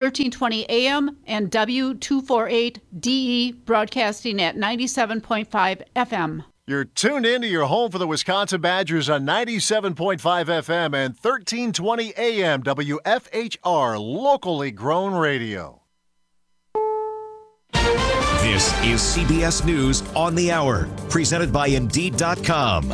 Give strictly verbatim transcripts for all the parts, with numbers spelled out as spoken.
thirteen twenty A M and W two forty-eight D E, broadcasting at ninety-seven point five F M. You're tuned in to your home for the Wisconsin Badgers on ninety-seven point five F M and thirteen twenty A M W F H R, locally grown radio. This is C B S News on the Hour, presented by Indeed dot com.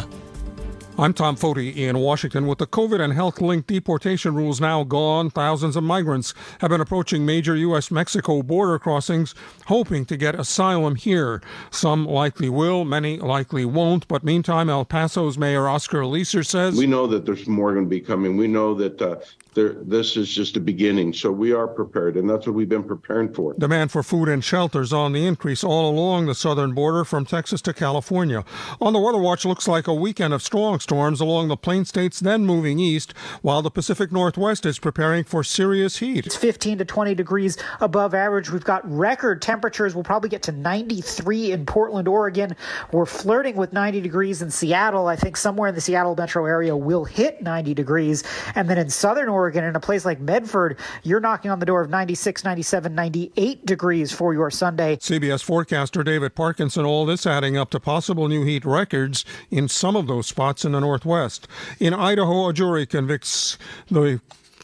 I'm Tom Foti in Washington. With the COVID and health-linked deportation rules now gone, thousands of migrants have been approaching major U S Mexico border crossings, hoping to get asylum here. Some likely will, many likely won't. But meantime, El Paso's Mayor Oscar Leeser says, we know that there's more going to be coming. We know that uh, there, this is just a beginning. So we are prepared, and that's what we've been preparing for. Demand for food and shelters on the increase all along the southern border from Texas to California. On the Weather Watch, looks like a weekend of strong storms along the Plain States, then moving east, while the Pacific Northwest is preparing for serious heat. It's fifteen to twenty degrees above average. We've got record temperatures. We'll probably get to ninety-three in Portland, Oregon. We're flirting with ninety degrees in Seattle. I think somewhere in the Seattle metro area will hit ninety degrees. And then in southern Oregon, in a place like Medford, you're knocking on the door of ninety-six, ninety-seven, ninety-eight degrees for your Sunday. C B S forecaster David Parkinson, all this adding up to possible new heat records in some of those spots in the Northwest. In Idaho, a jury convicts the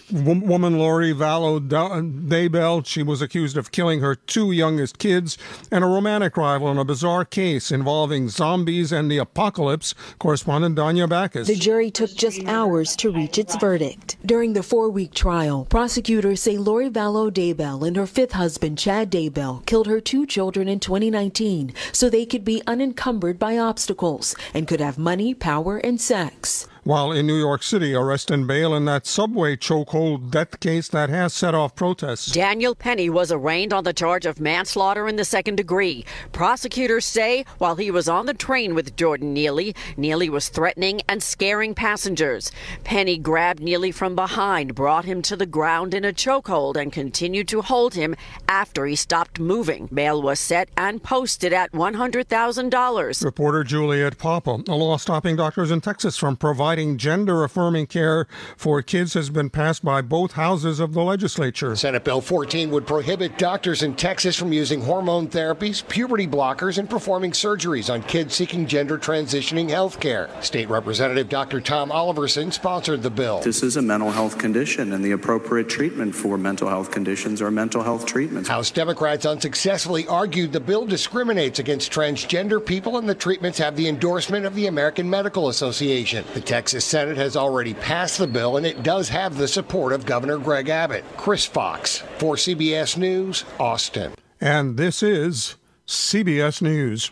woman Lori Vallow Daybell. She was accused of killing her two youngest kids and a romantic rival in a bizarre case involving zombies and the apocalypse. Correspondent Danya Backus. The jury took just hours to reach its verdict. During the four-week trial, prosecutors say Lori Vallow Daybell and her fifth husband, Chad Daybell, killed her two children in twenty nineteen so they could be unencumbered by obstacles and could have money, power, and sex. While in New York City, arrest and bail in that subway chokehold death case that has set off protests. Daniel Penny was arraigned on the charge of manslaughter in the second degree. Prosecutors say while he was on the train with Jordan Neely, Neely was threatening and scaring passengers. Penny grabbed Neely from behind, brought him to the ground in a chokehold, and continued to hold him after he stopped moving. Bail was set and posted at one hundred thousand dollars. Reporter Juliet Papa. A law stopping doctors in Texas from providing gender-affirming care for kids has been passed by both houses of the legislature. Senate Bill fourteen would prohibit doctors in Texas from using hormone therapies, puberty blockers, and performing surgeries on kids seeking gender transitioning health care. State Representative Doctor Tom Oliverson sponsored the bill. This is a mental health condition, and the appropriate treatment for mental health conditions are mental health treatments. House Democrats unsuccessfully argued the bill discriminates against transgender people, and the treatments have the endorsement of the American Medical Association. The Texas Senate has already passed the bill, and it does have the support of Governor Greg Abbott. Chris Fox for C B S News, Austin. And this is C B S News.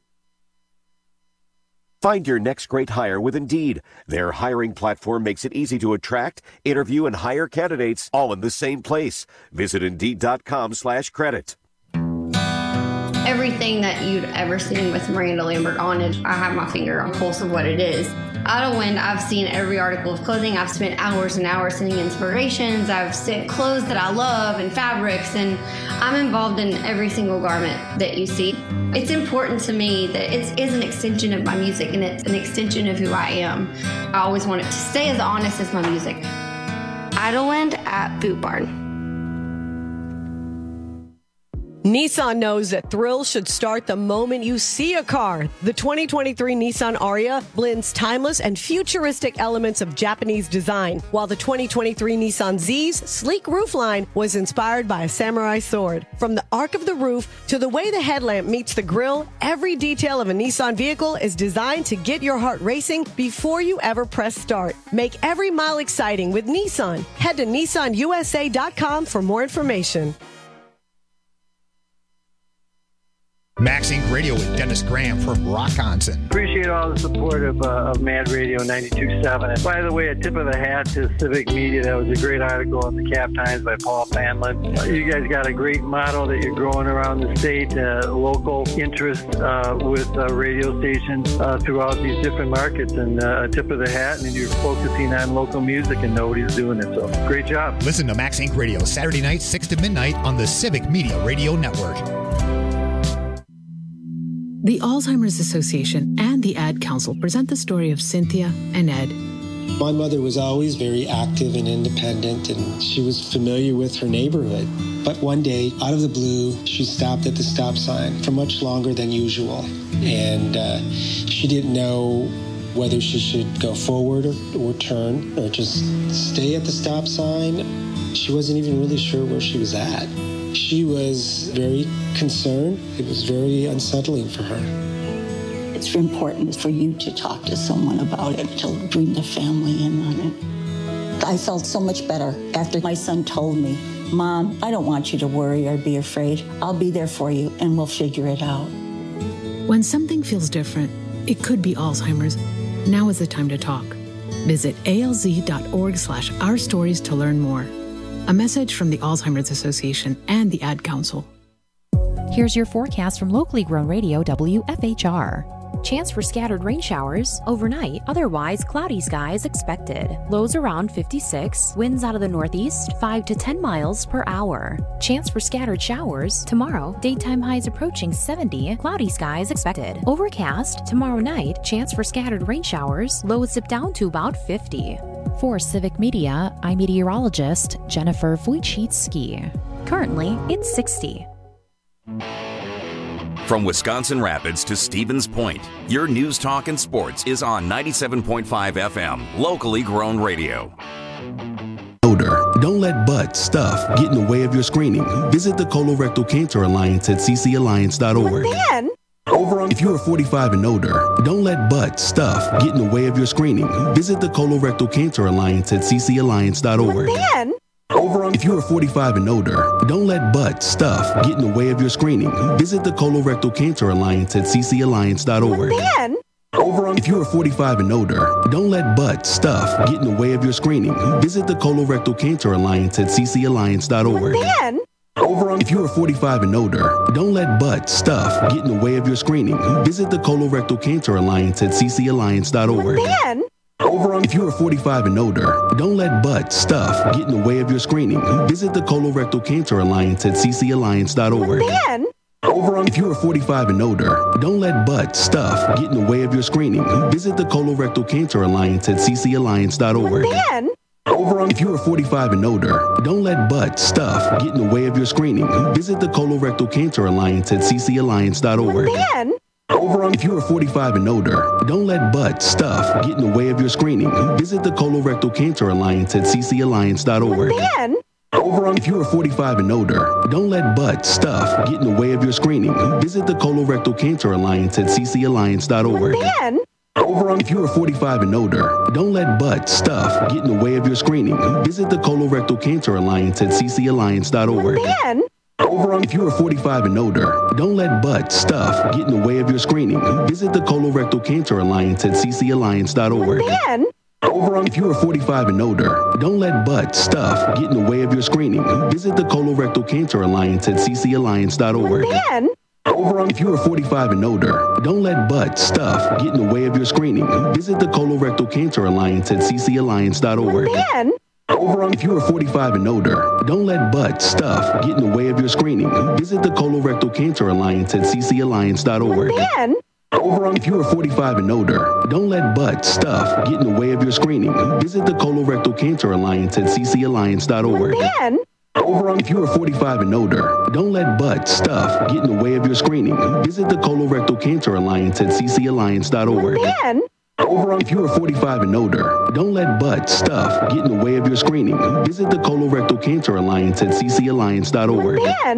Find your next great hire with Indeed. Their hiring platform makes it easy to attract, interview, and hire candidates all in the same place. Visit Indeed dot com slash credit. Everything that you'd ever seen with Miranda Lambert on it, I have my finger on the pulse of what it is. Idyllwind, I've seen every article of clothing. I've spent hours and hours sending inspirations. I've sent clothes that I love and fabrics, and I'm involved in every single garment that you see. It's important to me that it is an extension of my music, and it's an extension of who I am. I always want it to stay as honest as my music. Idyllwind at Boot Barn. Nissan knows that thrills should start the moment you see a car. The twenty twenty-three Nissan Ariya blends timeless and futuristic elements of Japanese design, while the twenty twenty-three Nissan Z's sleek roofline was inspired by a samurai sword. From the arc of the roof to the way the headlamp meets the grille, every detail of a Nissan vehicle is designed to get your heart racing before you ever press start. Make every mile exciting with Nissan. Head to Nissan U S A dot com for more information. Max Incorporated. Radio with Dennis Graham from Rockonson. Appreciate all the support of, uh, of Mad Radio ninety-two point seven. And by the way, a tip of the hat to Civic Media. That was a great article in the Cap Times by Paul Panlin. Uh, you guys got a great model that you're growing around the state, uh, local interest uh, with uh, radio stations uh, throughout these different markets. And uh, a tip of the hat, and you're focusing on local music, and nobody's doing it. So great job. Listen to Max Incorporated. Radio, Saturday night, six to midnight on the Civic Media Radio Network. The Alzheimer's Association and the Ad Council present the story of Cynthia and Ed. My mother was always very active and independent, and she was familiar with her neighborhood. But one day, out of the blue, she stopped at the stop sign for much longer than usual. And uh, she didn't know whether she should go forward or, or turn or just stay at the stop sign. She wasn't even really sure where she was at. She was very concerned. It was very unsettling for her. It's important for you to talk to someone about it, to bring the family in on it. I felt so much better after my son told me, Mom, I don't want you to worry or be afraid. I'll be there for you and we'll figure it out. When something feels different, it could be Alzheimer's. Now is the time to talk. Visit alz.org slash our stories to learn more. A message from the Alzheimer's Association and the Ad Council. Here's your forecast from locally grown radio W F H R. Chance for scattered rain showers overnight, otherwise cloudy skies expected. Lows around fifty-six, winds out of the northeast five to ten miles per hour. Chance for scattered showers tomorrow, daytime highs approaching seventy, cloudy skies expected. Overcast tomorrow night, chance for scattered rain showers, lows dip down to about fifty. For Civic Media, I'm meteorologist Jennifer Wojcicki. Currently, it's sixty. From Wisconsin Rapids to Stevens Point, your news, talk, and sports is on ninety-seven point five F M, locally grown radio. Odor. Don't let butt, stuff get in the way of your screening. Visit the Colorectal Cancer Alliance at c c alliance dot org. Man. If you are forty-five and older, don't let butt, stuff get in the way of your screening. Visit the Colorectal Cancer Alliance at c c alliance dot org. Man. If you are forty-five and older, don't let butt, stuff get in the way of your screening. Visit the Colorectal Cancer Alliance at c c alliance dot org. Man. If you are forty-five and older, don't let butt, stuff get in the way of your screening. Visit the Colorectal Cancer Alliance at c c alliance dot org. Man. If you are forty-five and older, don't let butt, stuff get in the way of your screening. Visit the Colorectal Cancer Alliance at c c alliance dot org. Man. If you are forty-five and older, don't let butt, stuff get in the way of your screening. Visit the Colorectal Cancer Alliance at c c alliance dot org. Man. If you are forty-five and older, don't let butt, stuff get in the way of your screening. Visit the Colorectal Cancer Alliance at c c alliance dot org. Man. If you are forty-five and older, don't let butt, stuff get in the way of your screening. Visit the Colorectal Cancer Alliance at c c alliance dot org. Man. If you are forty-five and older, don't let butt, stuff get in the way of your screening. Visit the Colorectal Cancer Alliance at c c alliance dot org. Man. If you are forty-five and older, don't let butt, stuff get in the way of your screening. Visit the Colorectal Cancer Alliance at c c alliance dot org. Man. If you are forty-five and older, don't let butt, stuff get in the way of your screening. Visit the Colorectal Cancer Alliance at c c alliance dot org. Man. If you are forty-five and older, don't let butt, stuff get in the way of your screening. Visit the Colorectal Cancer Alliance at c c alliance dot org. Man. If you are forty-five and older, don't let butt, stuff get in the way of your screening. Visit the Colorectal Cancer Alliance at c c alliance dot org. Man. If you are forty-five and older, don't let butt, stuff get in the way of your screening. Visit the Colorectal Cancer Alliance at c c alliance dot org. Man. If you are forty-five and older, don't let butt, stuff get in the way of your screening. Visit the Colorectal Cancer Alliance at c c alliance dot org. Man. If you are forty-five and older, don't let butt, stuff get in the way of your screening. Visit the Colorectal Cancer Alliance at c c alliance dot org. Man. If you are forty-five and older, don't let butt, stuff get in the way of your screening. Visit the Colorectal Cancer Alliance at c c alliance dot org. Man. If you are forty-five and older, don't let butt, stuff get in the way of your screening. Visit the Colorectal Cancer Alliance at c c alliance dot org. Man.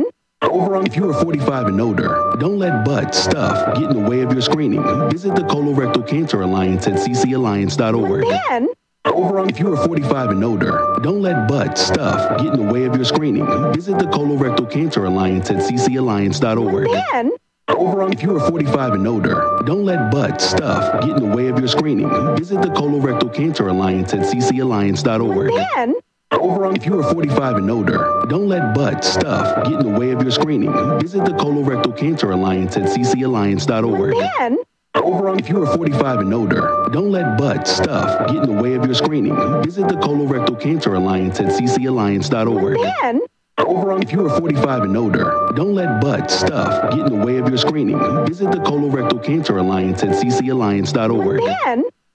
If you are forty-five and older, don't let butt, stuff get in the way of your screening. Visit the Colorectal Cancer Alliance at c c alliance dot org. Man. If you are forty-five and older, don't let butt, stuff get in the way of your screening. Visit the Colorectal Cancer Alliance at c c alliance dot org. Man. If you are forty-five and older, don't let butt, stuff get in the way of your screening. Visit the Colorectal Cancer Alliance at c c alliance dot org. Man. If you are forty-five and older, don't let butt, stuff get in the way of your screening. Visit the Colorectal Cancer Alliance at c c alliance dot org. Man. If you are forty-five and older, don't let butt, stuff get in the way of your screening. Visit the Colorectal Cancer Alliance at c c alliance dot org. Man. If you are forty-five and older, don't let butt, stuff get in the way of your screening. Visit the Colorectal Cancer Alliance at c c alliance dot org. Man.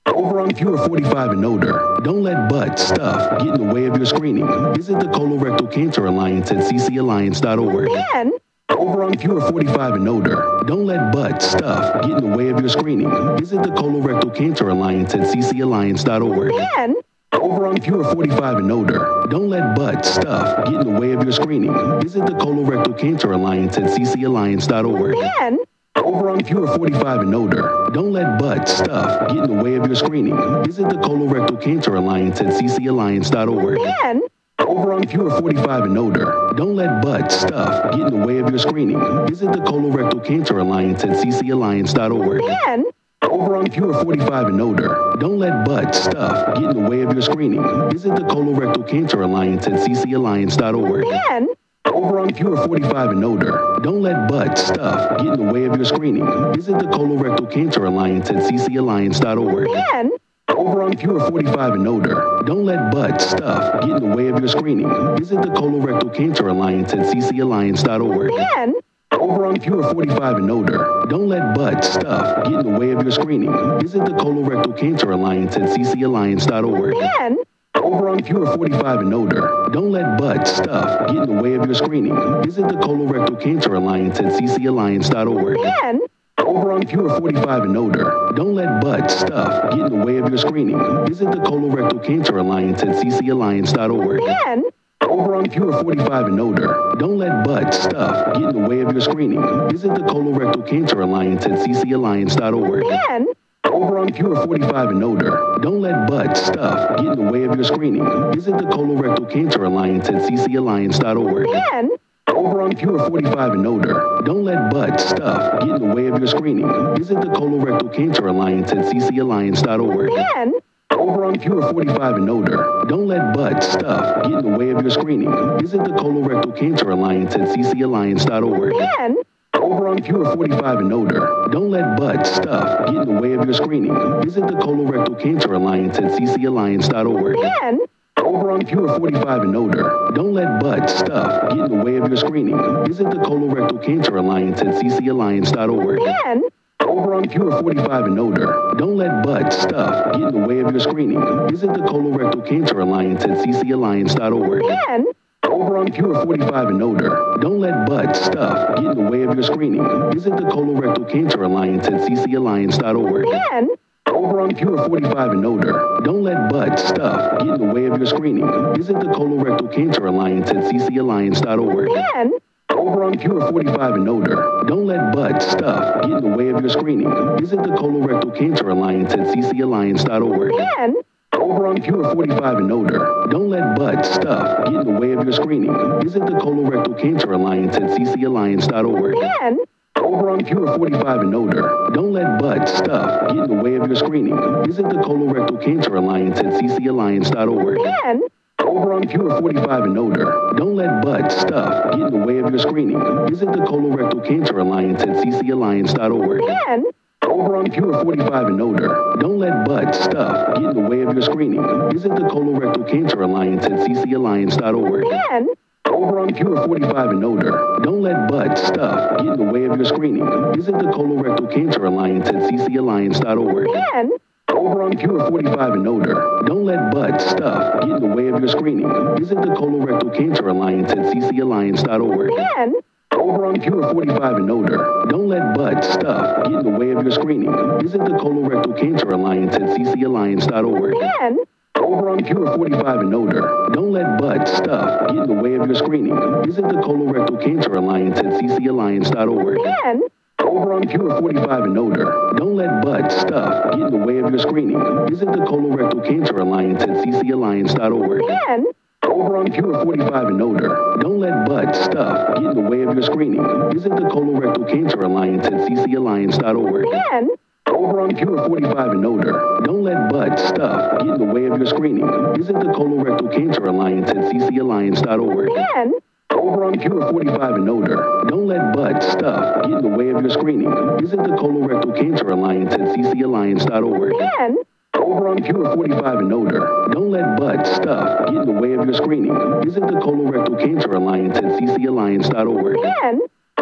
Over on if you are forty-five and older, don't let butt stuff get in the way of your screening. Visit the Colorectal Cancer Alliance at c c alliance dot org. Again? Over on if you are forty-five and older, don't let butt stuff get in the way of your screening. Visit the Colorectal Cancer Alliance at c c alliance dot org. Again? Over on if you are forty-five and older, don't let butt stuff get in the way of your screening. Visit the Colorectal Cancer Alliance at c c alliance dot org. Again? Over on if you are forty-five and older, don't let butt stuff get in the way of your screening. Visit the Colorectal Cancer Alliance at c c alliance dot org. Again? Over on if you are forty-five and older, don't let butt stuff get in the way of your screening. Visit the Colorectal Cancer Alliance at c c alliance dot org. Again? Over on if you are forty-five and older, don't let butt stuff get in the way of your screening. Visit the Colorectal Cancer Alliance at c c alliance dot org. Again? Over on if you are forty-five and older, don't let butt stuff get in the way of your screening. Visit the Colorectal Cancer Alliance at c c alliance dot org. Again? Over on if you are forty-five and older, don't let butt stuff get in the way of your screening. Visit the Colorectal Cancer Alliance at c c alliance dot org. Again? Over on if you are forty-five and older, don't let butt stuff get in the way of your screening. Visit the Colorectal Cancer Alliance at c c alliance dot org. Again? Over on if you are forty-five and older, don't let butt stuff get in the way of your screening. Visit the Colorectal Cancer Alliance at c c alliance dot org. Again? Over on if you are forty-five and older, don't let butt stuff get in the way of your screening. Visit the Colorectal Cancer Alliance at c c alliance dot org. Again? Over on if you are forty-five and older, don't let butt stuff get in the way of your screening. Visit the Colorectal Cancer Alliance at c c alliance dot org. Again? Over on if you are forty-five and older, don't let butt stuff get in the way of your screening. Visit the Colorectal Cancer Alliance at c c alliance dot org. Again? Over on if you are forty-five and older, don't let butt stuff get in the way of your screening. Visit the Colorectal Cancer Alliance at c c alliance dot org. Again? Over on if you are forty-five and older, don't let butt stuff get in the way of your screening. Visit the Colorectal Cancer Alliance at c c alliance dot org. Again? Over on if you are forty-five and older, don't let butt stuff get in the way of your screening. Visit the Colorectal Cancer Alliance at c c alliance dot org. Again? Over on if you are forty-five and older, don't let butt stuff get in the way of your screening. Visit the Colorectal Cancer Alliance at c c alliance dot org. Again? Over on if you are forty-five and older, don't let butt stuff get in the way of your screening. Visit the Colorectal Cancer Alliance at c c alliance dot org. Again? Over on if you are forty-five and older, don't let butt stuff get in the way of your screening. Visit the Colorectal Cancer Alliance at c c alliance dot org. Again? Over on if you are forty-five and older, don't let butt stuff get in the way of your screening. Visit the Colorectal Cancer Alliance at c c alliance dot org. Again? Over on if you are forty-five and older, don't let butt stuff get in the way of your screening. Visit the Colorectal Cancer Alliance at c c alliance dot org. Again? Over on if you are forty-five and older, don't let butt stuff get in the way of your screening. Visit the Colorectal Cancer Alliance at c c alliance dot org. Again? Over on if you are forty-five and older, don't let butt stuff get in the way of your screening. Visit the Colorectal Cancer Alliance at c c alliance dot org. Again? Over on if you are forty-five and older, don't let butt stuff get in the way of your screening. Visit the Colorectal Cancer Alliance at c c alliance dot org. Again? Over on if you are forty-five and older, don't let butt stuff get in the way of your screening. Visit the Colorectal Cancer Alliance at c c alliance dot org. Again? Over on if you are forty-five and older, don't let butt stuff get in the way of your screening. Visit the Colorectal Cancer Alliance at c c alliance dot org. Again? Over on if you are forty-five and older, don't let butt stuff get in the way of your screening. Visit the Colorectal Cancer Alliance at c c alliance dot org. Again? Over on if you are forty-five and older, don't let butt stuff get in the way of your screening. Visit the Colorectal Cancer Alliance at c c alliance dot org. Again? Over on if you are forty-five and older, don't let butt stuff get in the way of your screening. Visit the Colorectal Cancer Alliance at c c alliance dot org. Again? Over on if you are forty-five and older, don't let butt stuff get in the way of your screening. Visit the Colorectal Cancer Alliance at c c alliance dot org. Again? Over on if you are forty-five and older, don't let butt stuff get in the way of your screening. Visit the Colorectal Cancer Alliance at c c alliance dot org. Again? Over on if you are forty-five and older, don't let butt stuff get in the way of your screening. Visit the Colorectal Cancer Alliance at c c alliance dot org. Again? Over on if you are forty-five and older, don't let butt stuff get in the way of your screening. Visit the Colorectal Cancer Alliance at c c alliance dot org. Again? Over on if you are forty-five and older, don't let butt stuff get in the way of your screening. Visit the Colorectal Cancer Alliance at c c alliance dot org. Again?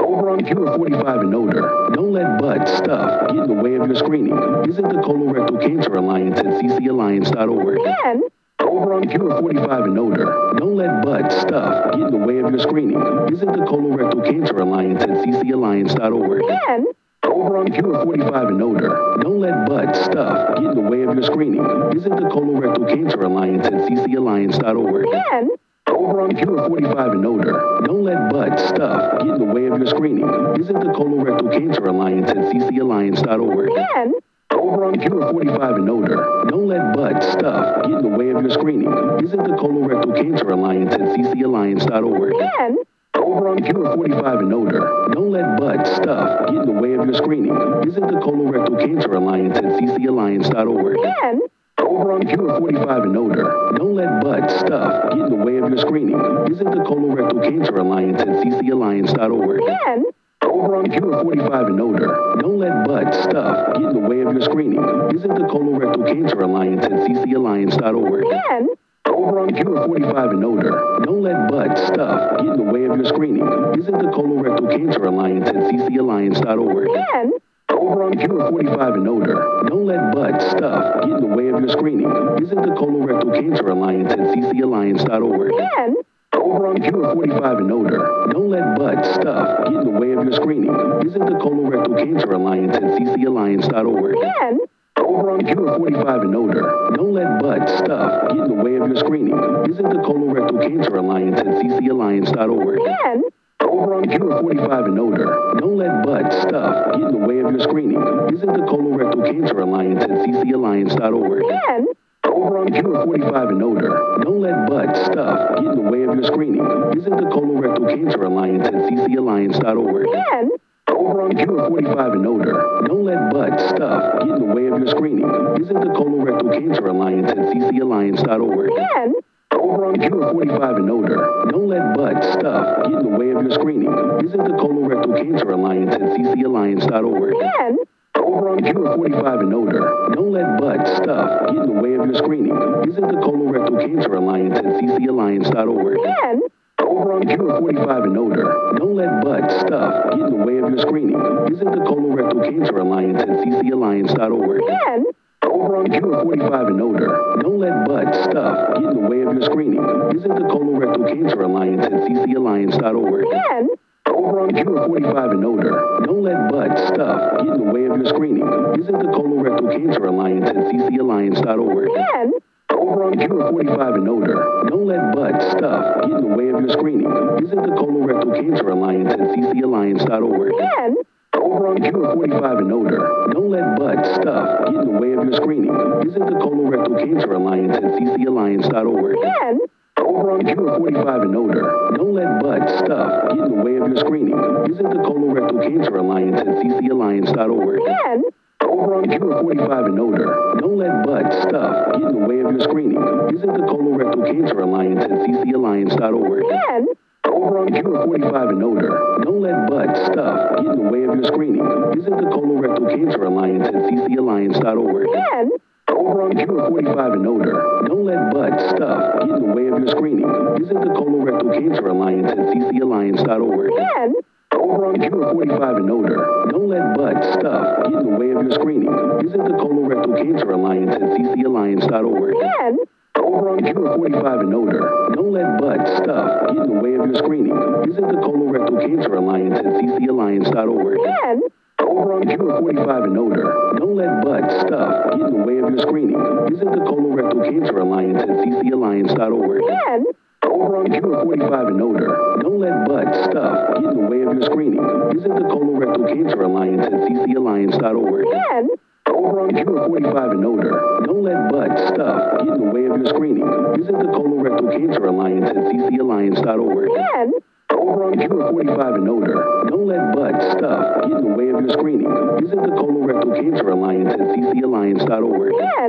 Over on if you're forty-five and older, don't let butt stuff get in the way of your screening. Visit the Colorectal Cancer Alliance at c c alliance dot org. Again? Over on if you're forty-five and older, don't let butt stuff get in the way of your screening. Visit the Colorectal Cancer Alliance at c c alliance dot org. Again? Over on if you're forty-five and older, don't let butt stuff get in the way of your screening. Visit the Colorectal Cancer Alliance at c c alliance dot org. Again? Over on if you're forty-five and older, don't let butt stuff get in the way of your screening. Visit the Colorectal Cancer Alliance at c c alliance dot org. Again? Over on if you're forty-five and older, don't let butt stuff get in the way of your screening. Visit the Colorectal Cancer Alliance at c c alliance dot org. Again? Over on if you're forty-five and older, don't let butt stuff get in the way of your screening. Visit the Colorectal Cancer Alliance at c c alliance dot org. Again? Over on if you're forty-five and older, don't let butt stuff get in the way of your screening. Visit the Colorectal Cancer Alliance at c c alliance dot org. Again? Over on if you're forty-five and older, don't let butt stuff get in the way of your screening. Visit the Colorectal Cancer Alliance at c c alliance dot org. Again? Over on if you're forty-five and older, don't let butt stuff get in the way of your screening. Visit the Colorectal Cancer Alliance at c c alliance dot org. Again? Over on if you're forty-five and older, don't let butt stuff get in the way of your screening. Visit the Colorectal Cancer Alliance at c c alliance dot org. Again? Over on if you're forty-five and older, don't let butt stuff get in the way of your screening. Visit the Colorectal Cancer Alliance at c c alliance dot org. Again? Over on if you're forty-five and older, don't let butt stuff get in the way of your screening. Visit the Colorectal Cancer Alliance at c c alliance dot org. Again? Over on if you're forty-five and older, don't let butt stuff get in the way of your screening. Visit the Colorectal Cancer Alliance at c c alliance dot org. Again? Over on if you're forty-five and older, don't let butt stuff get in the way of your screening. Visit the Colorectal Cancer Alliance at c c alliance dot org. Again? Over on if you're forty-five and older, don't let butt stuff get in the way of your screening. Visit the Colorectal Cancer Alliance at c c alliance dot org. Again? Over on if you're forty-five and older, don't let butt stuff get in the way of your screening. Visit the Colorectal Cancer Alliance at c c alliance dot org. Again? Over on if you're forty-five and older, don't let butt stuff get in the way of your screening. Visit the Colorectal Cancer Alliance at c c alliance dot org. Again? Over on if you're forty-five and older, don't let butt stuff get in the way of your screening. Visit the Colorectal Cancer Alliance at c c alliance dot org. Again? Over on if you're forty-five and older, don't let butt stuff get in the way of your screening. Visit the Colorectal Cancer Alliance at c c alliance dot org. Again? Over on if you're forty-five and older, don't let butt stuff get in the way of your screening. Visit the Colorectal Cancer Alliance at c c alliance dot org. Again? Over on if you're forty-five and older, don't let butt stuff get in the way of your screening. Visit the Colorectal Cancer Alliance at c c alliance dot org. Again? Over on if you're forty-five and older, don't let butt stuff get in the way of your screening. Visit the Colorectal Cancer Alliance at c c alliance dot org. Again? Over on if you're forty-five and older, don't let butt stuff get in the way of your screening. Visit the Colorectal Cancer Alliance at c c alliance dot org. Again? Over on if you're forty-five and older, don't let butt stuff get in the way of your screening. Visit the Colorectal Cancer Alliance at c c alliance dot org. Again? Over on if you're forty-five and older, don't let butt stuff get in the way of your screening. Visit the Colorectal Cancer Alliance at c c alliance dot org. Again? Over on if you're forty-five and older, don't let butt stuff get in the way of your screening. Visit the Colorectal Cancer Alliance at c c alliance dot org. Again? Over on if you're forty-five and older, don't let butt stuff get in the way of your screening. Visit the Colorectal Cancer Alliance at c c alliance dot org. Again? Over on if you're forty-five and older, don't let butt stuff get in the way of your screening. Visit the Colorectal Cancer Alliance at c c alliance dot org. Again? Over on if you're forty-five and older, don't let butt stuff get in the way of your screening. Visit the Colorectal Cancer Alliance at c c alliance dot org. Again? Over on if you're forty-five and older, don't let butt stuff get in the way of your screening. Visit the Colorectal Cancer Alliance at c c alliance dot org. Again? Over on if you're forty-five and older, don't let butt stuff get in the way of your screening. Visit the Colorectal Cancer Alliance at c c alliance dot org. Again? Over on if you're forty-five and older, don't let butt stuff get in the way of your screening. Visit the Colorectal Cancer Alliance at c c alliance dot org. Again?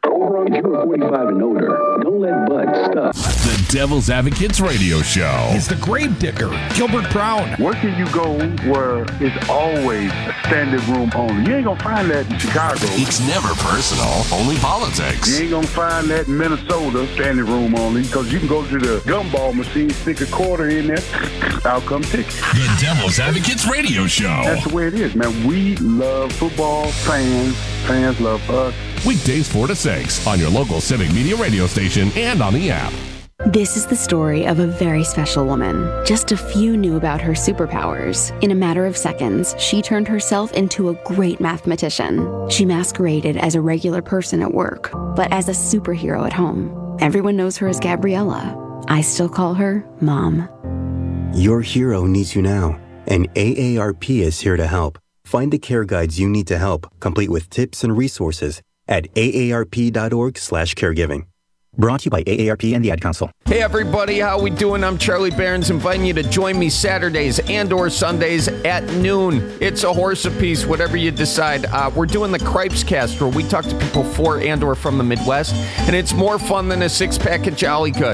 Over on Cure forty-five and older. Don't let butt stuff. The Devil's Advocates Radio Show. It's the grave digger, Gilbert Brown. Where can you go where it's always a standing room only? You ain't gonna find that in Chicago. It's never personal, only politics. You ain't gonna find that in Minnesota, standing room only, because you can go to the gumball machine, stick a quarter in there, out come ticket. The Devil's Advocates Radio Show. That's the way it is, man. We love football, fans, fans love us. Weekdays four to six on your local Civic Media radio station and on the app. This is the story of a very special woman. Just a few knew about her superpowers. In a matter of seconds, she turned herself into a great mathematician. She masqueraded as a regular person at work, but as a superhero at home. Everyone knows her as Gabriella. I still call her Mom. Your hero needs you now, and A A R P is here to help. Find the care guides you need to help, complete with tips and resources at A A R P dot org slash caregiving. Brought to you by A A R P and the Ad Council. Hey everybody, how we doing? I'm Charlie Barons, inviting you to join me Saturdays and or Sundays at noon. It's a horse apiece, whatever you decide. Uh, we're doing the Cripes Cast, where we talk to people for and or from the Midwest, and it's more fun than a six-pack of Jolly Good.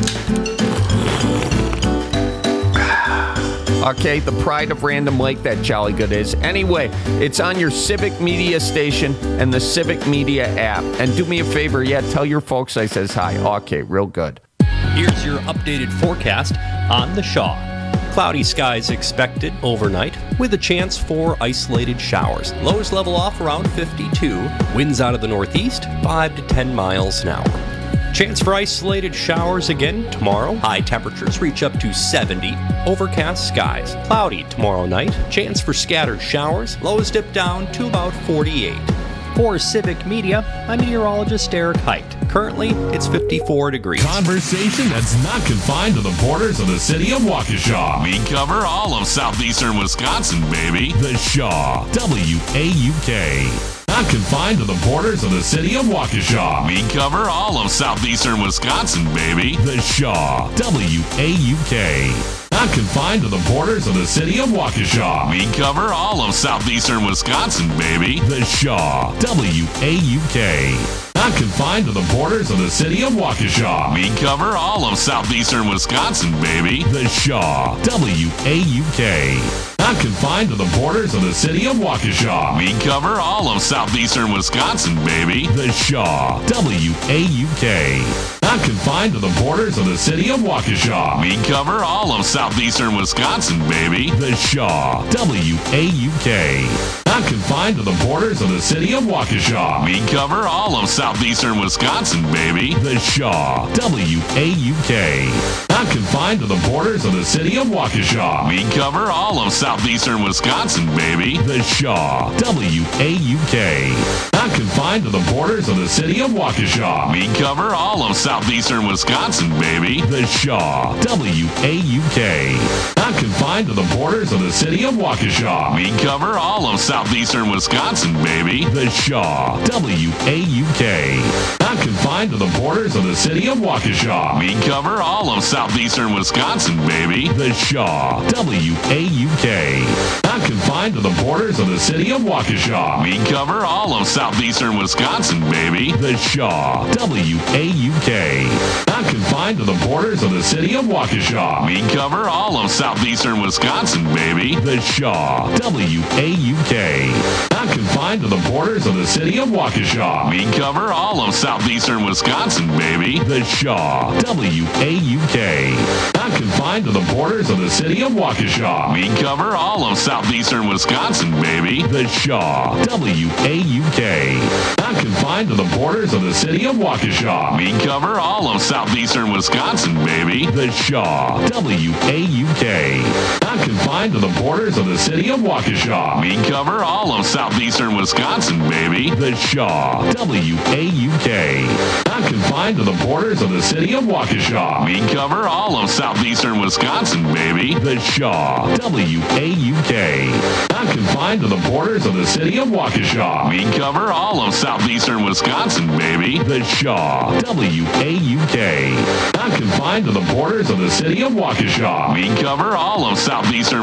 Okay, the pride of Random Lake, that Jolly Good is. Anyway, it's on your Civic Media station and the Civic Media app. And do me a favor, yeah, tell your folks I says hi. Okay, real good. Here's your updated forecast on the Shaw. Cloudy skies expected overnight with a chance for isolated showers. Lows level off around fifty-two. Winds out of the northeast, five to ten miles an hour. Chance for isolated showers again tomorrow. High temperatures reach up to seventy. Overcast skies. Cloudy tomorrow night. Chance for scattered showers. Lows dip down to about forty-eight. For Civic Media, I'm meteorologist Eric Height. Currently, it's fifty-four degrees. Conversation that's not confined to the borders of the city of Waukesha. We cover all of southeastern Wisconsin, baby. The Shaw. W A U K. Not confined to the borders of the city of Waukesha. We cover all of southeastern Wisconsin, baby. The Shaw. W A U K. Not confined to the borders of the city of Waukesha. We cover all of southeastern Wisconsin, baby. The Shaw. W A U K. Not confined to the borders of the city of Waukesha. We cover all of southeastern Wisconsin, baby. The Shaw. W A U K. Not confined to the borders of the city of Waukesha. We cover all of southeastern Wisconsin, baby. The Shaw. W A U K. Not confined to the borders of the city of Waukesha. We cover all of southeastern Wisconsin, baby. The Shaw. W A U K. Not confined to the borders of the city of Waukesha. We cover all of southeastern Wisconsin, baby. The Shaw. W A U K. Not confined to the borders of the city of Waukesha. We cover all of southeastern Wisconsin, baby. The Shaw. W A U K. Not confined to the borders of the city of Waukesha. We cover all of southeastern Wisconsin, baby. The Shaw. W A U K. Not confined to the borders of the city of Waukesha. We cover all of southeastern Wisconsin, baby. The Shaw. W A U K. Not confined to the borders of the city of Waukesha. We cover all of southeastern Wisconsin, baby. The Shaw. W A U K. Not confined to the borders of the city of Waukesha. We cover all of southeastern Wisconsin, baby. The Shaw. W A U K. Not confined to the borders of the city of Waukesha. We cover all of southeastern Wisconsin, baby. The Shaw. W A U K. Not confined to the borders of the city of Waukesha. We cover all of southeastern Wisconsin, baby. The Shaw. W A U K. Not confined to the borders of the city of Waukesha. We cover all of southeastern Wisconsin, baby. The Shaw. W A U K. Not confined to the borders of the city of Waukesha. We cover all of southeastern Wisconsin, baby. The Shaw. W A U K. Not confined to the borders of the city of Waukesha. We cover all of southeastern Wisconsin, baby. The Shaw. W A U K. Not confined to the borders of the city of Waukesha. We cover all of southeastern Wisconsin, baby. The Shaw. W A U K. Not confined to the borders of the city of Waukesha. We cover all of southeastern Wisconsin, baby. The Shaw. W A U K. Not confined to the borders of the city of Waukesha. We cover all of southeastern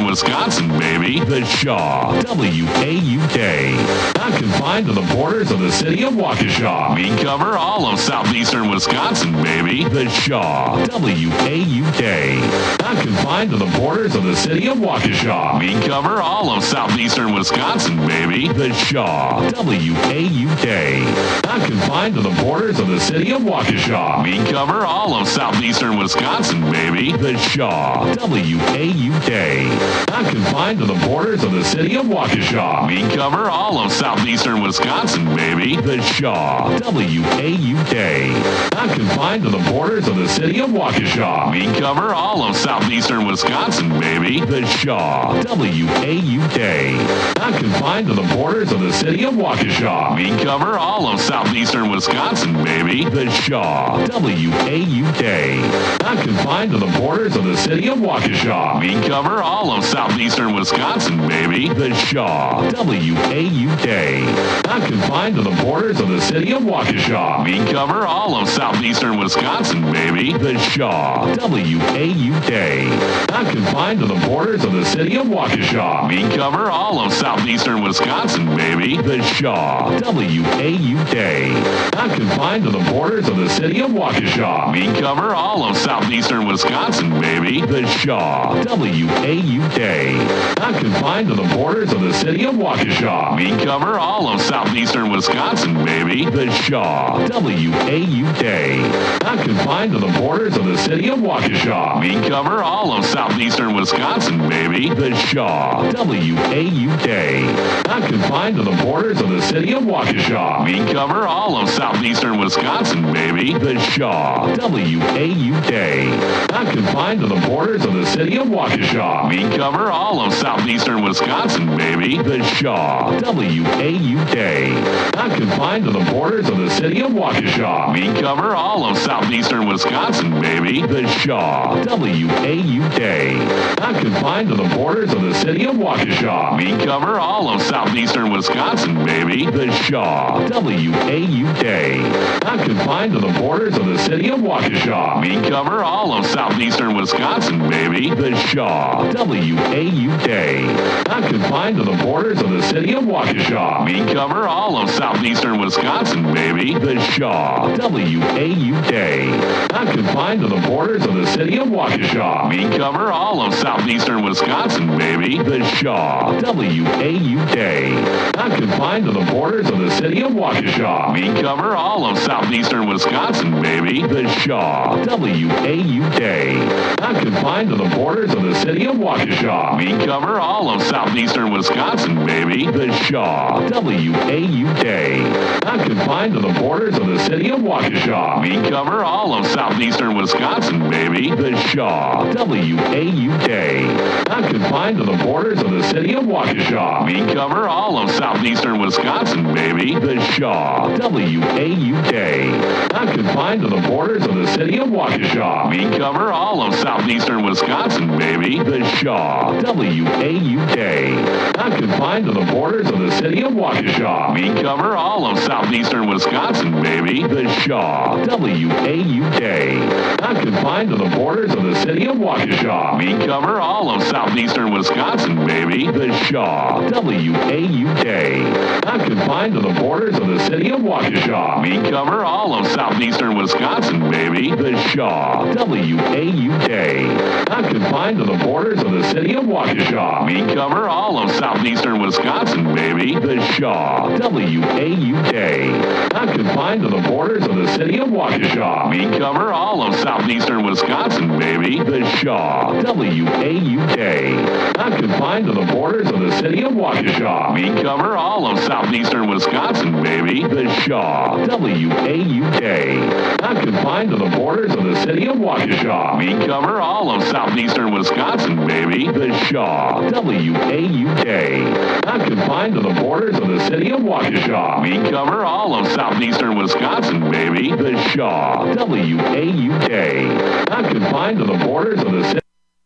Wisconsin, baby. The Shaw, W A U K. Not confined to the borders of the city of Waukesha. We cover all of southeastern Wisconsin, baby. The Shaw, W A U K. Not confined to the borders of the city of Waukesha. We cover all of southeastern Wisconsin, baby. The Shaw, W A U K. Not confined to the borders of the city of Waukesha. We cover all of southeastern Wisconsin, baby. The Shaw, W A U K. Not confined to the borders of the city of Waukesha. We cover all of southeastern Wisconsin, baby. The Shaw, W A U K. Not confined to the borders of the city of Waukesha. We cover all of southeastern Wisconsin, baby. The Shaw, W A U K. Not confined to the borders of the city of Waukesha. We cover all of southeastern Wisconsin, baby. The Shaw, W A U K. Not confined to the borders of the city of Waukesha. We cover all of southeastern Wisconsin, baby. The Shaw, W A U K. Not confined to the borders of the city of Waukesha. We cover all of southeastern Wisconsin, baby. The Shaw, W A U K. Not confined to the borders of the city of Waukesha. We cover all of southeastern Wisconsin, baby. The Shaw, W A U K. Not confined to the borders of the city of Waukesha. We cover all of southeastern Wisconsin, baby. The Shaw, W A U K. Not confined to the borders of the city of Waukesha. We cover all of southeastern Wisconsin, baby. The Shaw, W A U K. Not confined to the borders of the city of Waukesha. We cover all of southeastern Wisconsin, baby. The Shaw, W A U K. Not confined to the borders of the city of Waukesha. We cover all of southeastern Wisconsin, baby. The Shaw, W A U K. Not confined to the borders of the city of Waukesha. We cover all of southeastern Wisconsin, baby. The Shaw, W A U K. Not confined to the borders of the city of Waukesha. We cover all of southeastern Wisconsin, baby. The Shaw, W A U K. Not confined to the borders of the city of Waukesha. We cover all of southeastern Wisconsin, baby. The Shaw, W A U K. Not confined to the borders of the city of Waukesha. We cover all of southeastern Wisconsin, baby. The Shaw, W A U K. Not confined to the borders of the city of Waukesha. We cover all of southeastern Wisconsin, baby. The Shaw, W A U K. Not confined to the borders of the city of Waukesha. We cover all of southeastern Wisconsin, baby. The Shaw, W A U K. Not confined to the borders of the city of Waukesha. We cover all of southeastern Wisconsin, baby. The Shaw, W A U K. Not confined to the borders of the city of Waukesha. We cover all of southeastern Wisconsin, baby. The Shaw, W A U K. Not confined to the borders of the city of Waukesha. We cover all of southeastern Wisconsin, baby. The Shaw, W A U K. Not confined to the borders of the city of Waukesha. We cover all of southeastern Wisconsin, baby. The Shaw, W A U K. Not confined to the borders of the city of Waukesha. We cover all of southeastern Wisconsin, baby. The Shaw, W A U K. Not confined to the borders of the city of Waukesha. We cover all of southeastern Wisconsin, baby. The Shaw, W A U K. Not confined to the borders of the city of Waukesha. We cover all of southeastern Wisconsin, baby. The Shaw, W A U K. Not confined to the borders of the city of Waukesha. We cover all of southeastern Wisconsin, baby. The Shaw, W A U K. Not confined to the borders of the city of Waukesha. We cover all of southeastern Wisconsin, baby. The Shaw, W A U K. Not confined to the borders of the city of Waukesha. We cover all of southeastern Wisconsin, baby. The Shaw, W A U K. Not confined to the borders of the city of Waukesha. We cover all of southeastern Wisconsin, baby. The Shaw, W A U K. Not confined to the borders of the city of Waukesha. We cover all of southeastern Wisconsin, baby. The Shaw, W A U K. Not confined to the borders of the city of Waukesha. We cover all of southeastern Wisconsin, baby. The Shaw, W A U K. Not confined to the borders of the city.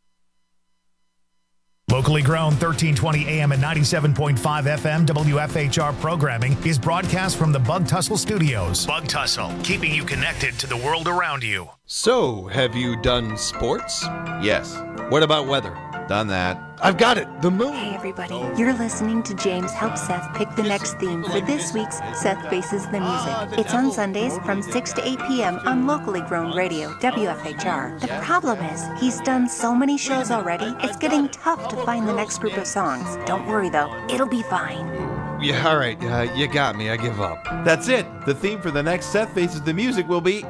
Locally grown thirteen twenty A M and ninety-seven point five F M W F H R programming is broadcast from the Bug Tussle Studios. Bug Tussle, keeping you connected to the world around you. So, have you done sports? Yes. What about weather? Done that. I've got it. The moon. Hey, everybody. You're listening to James help Seth pick the next theme for this week's Seth Faces the Music. It's on Sundays from six to eight p.m. on locally grown radio, W F H R. The problem is, he's done so many shows already, it's getting tough to find the next group of songs. Don't worry, though. It'll be fine. Yeah, all right. Uh, you got me. I give up. That's it. The theme for the next Seth Faces the Music will be...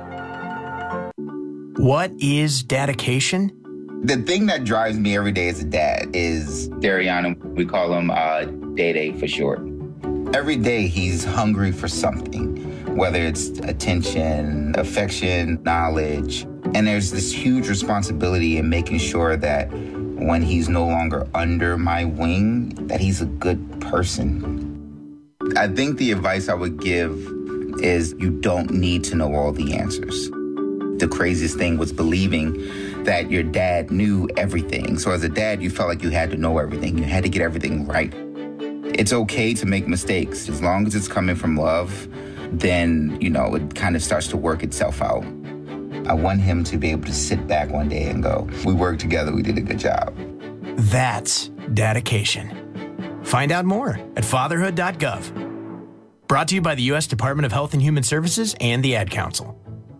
What is dedication? The thing that drives me every day as a dad is Dariana. We call him uh, Day-Day for short. Every day he's hungry for something, whether it's attention, affection, knowledge. And there's this huge responsibility in making sure that when he's no longer under my wing, that he's a good person. I think the advice I would give is you don't need to know all the answers. The craziest thing was believing that your dad knew everything. So as a dad, you felt like you had to know everything. You had to get everything right. It's okay to make mistakes. As long as it's coming from love, then, you know, it kind of starts to work itself out. I want him to be able to sit back one day and go, we worked together, we did a good job. That's dedication. Find out more at fatherhood dot gov. Brought to you by the U S Department of Health and Human Services and the Ad Council.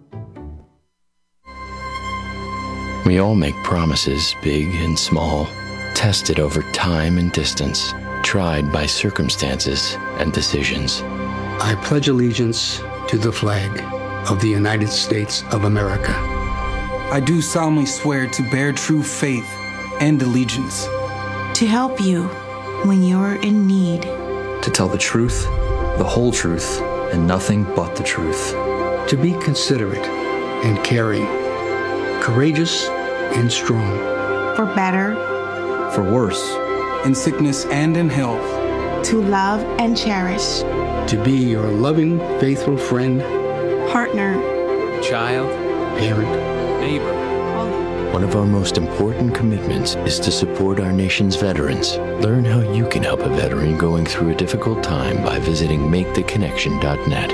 We all make promises, big and small, tested over time and distance, tried by circumstances and decisions. I pledge allegiance to the flag of the United States of America. I do solemnly swear to bear true faith and allegiance. To help you when you're in need. To tell the truth, the whole truth, and nothing but the truth. To be considerate and caring. Courageous and strong. For better. For worse. In sickness and in health. To love and cherish. To be your loving, faithful friend. Partner. Child. Parent. Neighbor. One of our most important commitments is to support our nation's veterans. Learn how you can help a veteran going through a difficult time by visiting make the connection dot net.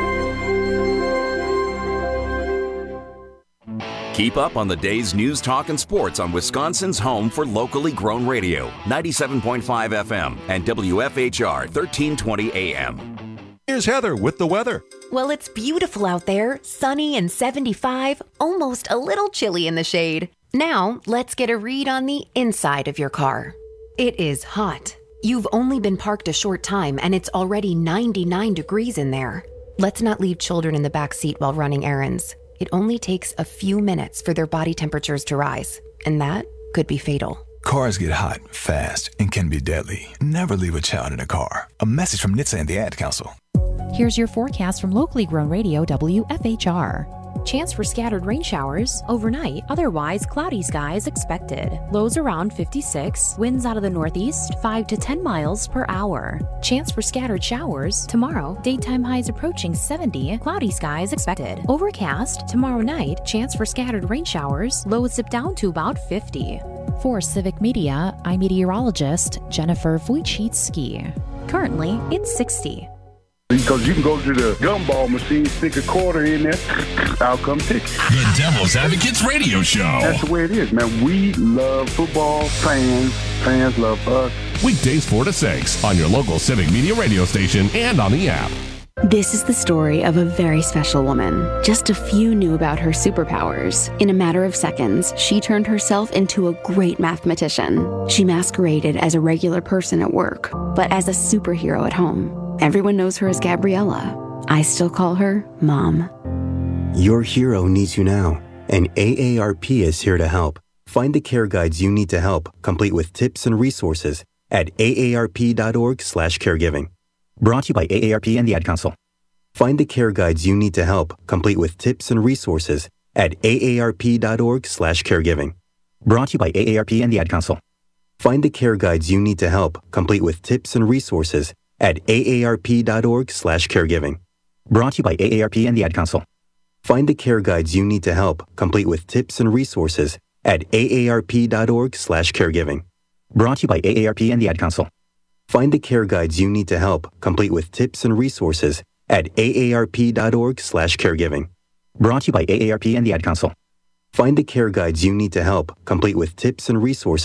Keep up on the day's news, talk, and sports on Wisconsin's home for locally grown radio, ninety-seven point five F M and W F H R thirteen twenty A M. Here's Heather with the weather. Well, it's beautiful out there, sunny and seventy-five, almost a little chilly in the shade. Now, let's get a read on the inside of your car. It is hot. You've only been parked a short time and it's already ninety-nine degrees in there. Let's not leave children in the back seat while running errands. It only takes a few minutes for their body temperatures to rise, and that could be fatal. Cars get hot, fast, and can be deadly. Never leave a child in a car. A message from N H T S A and the Ad Council. Here's your forecast from locally grown radio W F H R. Chance for scattered rain showers overnight, otherwise cloudy skies expected. Lows around fifty-six, winds out of the northeast five to ten miles per hour. Chance for scattered showers tomorrow, daytime highs approaching seventy, cloudy skies expected. Overcast tomorrow night, chance for scattered rain showers, lows dip down to about fifty. For Civic Media, I'm meteorologist Jennifer Wojcicki. Currently, it's sixty. Because you can go to the gumball machine, stick a quarter in there, out come ticket. The Devil's Advocates Radio Show. That's the way it is, man. We love football, fans, fans love us. Weekdays four to six on your local Civic Media radio station and on the app. This is the story of a very special woman. Just a few knew about her superpowers. In a matter of seconds, she turned herself into a great mathematician. She masqueraded as a regular person at work, but as a superhero at home. Everyone knows her as Gabriella. I still call her Mom. Your hero needs you now, and A A R P is here to help. Find the care guides you need to help, complete with tips and resources at A A R P dot org slash caregiving. Brought to you by A A R P and the Ad Council. Find the care guides you need to help, complete with tips and resources at A A R P dot org slash caregiving. Brought to you by A A R P and the Ad Council. Find the care guides you need to help, complete with tips and resources at A A R P dot org slash caregiving. Brought to you by A A R P and the Ad Council. Find the care guides you need to help, complete with tips and resources at A A R P dot org slash caregiving. Brought to you by A A R P and the Ad Council. Find the care guides you need to help, complete with tips and resources at A A R P dot org slash caregiving. Brought to you by A A R P and the Ad Council. Find the care guides you need to help, complete with tips and resources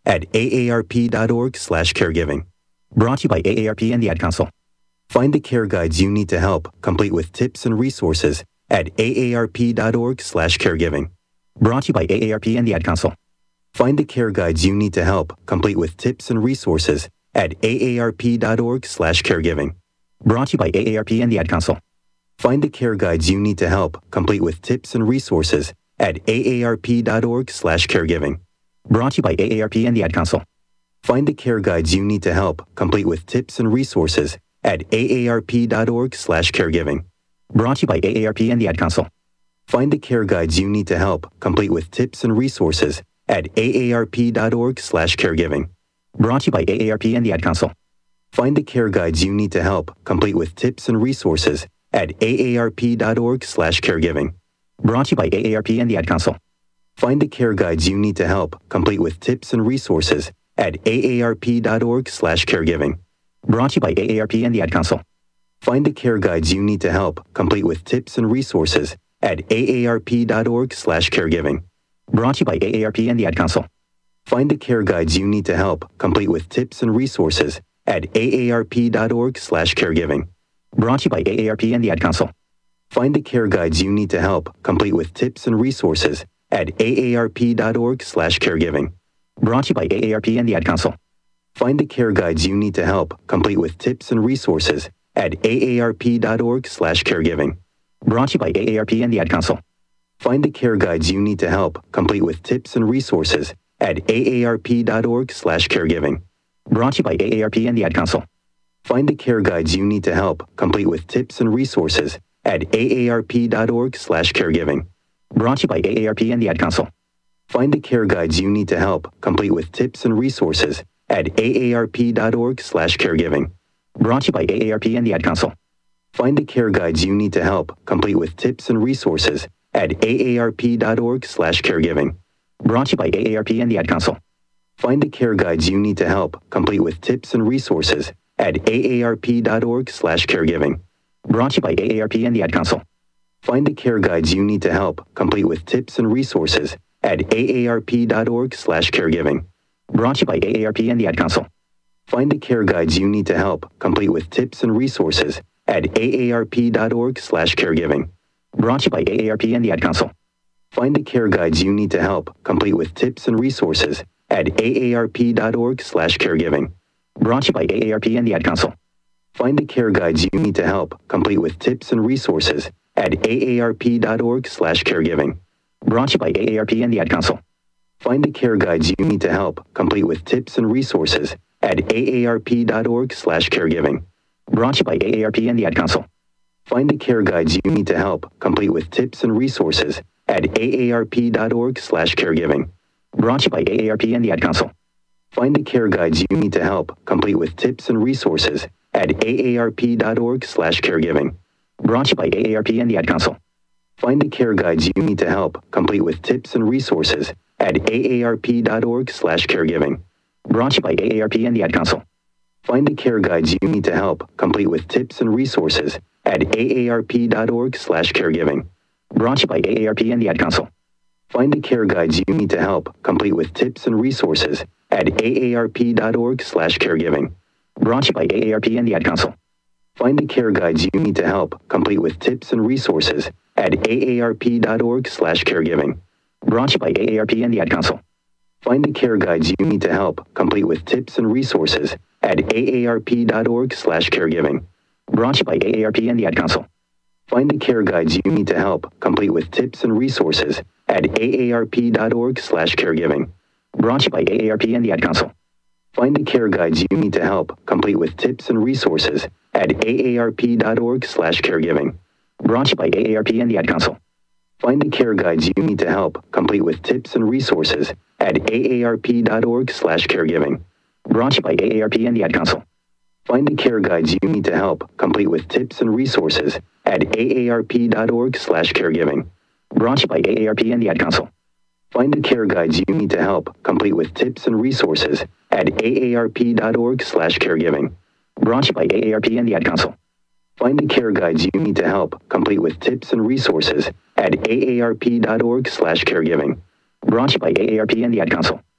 at aarp.org slash caregiving. Brought to you by A A R P and the Ad Council. Find the care guides you need to help, complete with tips and resources, at aarp.org slash caregiving. Brought to you by A A R P and the Ad Council. Find the care guides you need to help, complete with tips and resources, at aarp.org slash caregiving. Brought to you by A A R P and the Ad Council. Find the care guides you need to help, complete with tips and resources, at aarp.org slash caregiving. Brought to you by A A R P and the Ad Council. Find the care guides you need to help, complete with tips and resources, at aarp.org slash caregiving. Brought to you by A A R P and the Ad Council. Find the care guides you need to help, complete with tips and resources, at aarp.org slash caregiving. Brought to you by A A R P and the Ad Council. Find the care guides you need to help, complete with tips and resources, at aarp.org slash caregiving. Brought to you by A A R P and the Ad Council. Find the care guides you need to help, complete with tips and resources, at aarp.org slash caregiving. Brought to you by A A R P and the Ad Council. Find the care guides you need to help, complete with tips and resources, at aarp.org slash caregiving. Brought to you by A A R P and the Ad Council. Find the care guides you need to help, complete with tips and resources, at aarp.org slash caregiving. Brought to you by A A R P and the Ad Council. Find the care guides you need to help, complete with tips and resources, at aarp.org slash caregiving. Brought to you by A A R P and the Ad Council. Find the care guides you need to help, complete with tips and resources, at aarp.org slash caregiving. Brought to you by A A R P and the Ad Council. Find the care guides you need to help, complete with tips and resources, at aarp.org slash caregiving. Brought to you by A A R P and the Ad Council. Find the care guides you need to help, complete with tips and resources, at aarp.org slash caregiving. Brought to you by A A R P and the Ad Council. Find the care guides you need to help, complete with tips and resources, at aarp.org slash caregiving. Brought to you by A A R P and the Ad Council. Find the care guides you need to help, complete with tips and resources, at aarp.org slash caregiving. Brought to you by A A R P and the Ad Council. Find the care guides you need to help, complete with tips and resources, at aarp.org slash caregiving. Brought to you by A A R P and the Ad Council. Find the care guides you need to help, complete with tips and resources, at aarp.org slash caregiving. Brought to you by A A R P and the Ad Council. Find the care guides you need to help, complete with tips and resources, at aarp.org slash caregiving. Brought to you by A A R P and the Ad Council. Find the care guides you need to help, complete with tips and resources, at aarp.org slash caregiving. Brought to you by A A R P and the Ad Council. Find the care guides you need to help, complete with tips and resources, at aarp.org slash caregiving. Brought to you by A A R P and the Ad Council. Find the care guides you need to help, complete with tips and resources, at aarp.org slash caregiving. Brought to you by A A R P and the Ad Council. Find the care guides you need to help, complete with tips and resources, at aarp.org slash caregiving. Brought to you by A A R P and the Ad Council. Find the care guides you need to help, complete with tips and resources, at aarp.org slash caregiving. Brought to you by A A R P and the Ad Council. Find the care guides you need to help, complete with tips and resources, at aarp.org slash caregiving. Brought to you by A A R P and the Ad Council. Find the care guides you need to help, complete with tips and resources, at aarp.org slash caregiving. Brought to you by A A R P and the Ad Council. Find the care guides you need to help, complete with tips and resources, at aarp.org slash caregiving. Brought to you by A A R P and the Ad Council. Find the care guides you need to help, complete with tips and resources, at aarp.org slash caregiving. Brought to you by A A R P and the Ad Council. Find the care guides you need to help, complete with tips and resources, at aarp.org slash caregiving. Brought to you by A A R P and the Ad Council. Find the care guides you need to help, complete with tips and resources, at aarp.org slash caregiving. Brought to you by A A R P and the Ad Council. Find the care guides you need to help, complete with tips and resources, at aarp.org slash caregiving. Brought to you by A A R P and the Ad Council. Find the care guides you need to help, complete with tips and resources, at aarp.org slash caregiving. Brought to you by A A R P and the Ad Council. Find the care guides you need to help, complete with tips and resources, at aarp.org slash caregiving. Brought to you by A A R P and the Ad Council. Find the care guides you need to help, complete with tips and resources, at aarp.org slash caregiving. Brought to you by A A R P and the Ad Council. Find the care guides you need to help, complete with tips and resources, at aarp.org slash caregiving. Brought to you by A A R P and the Ad Council.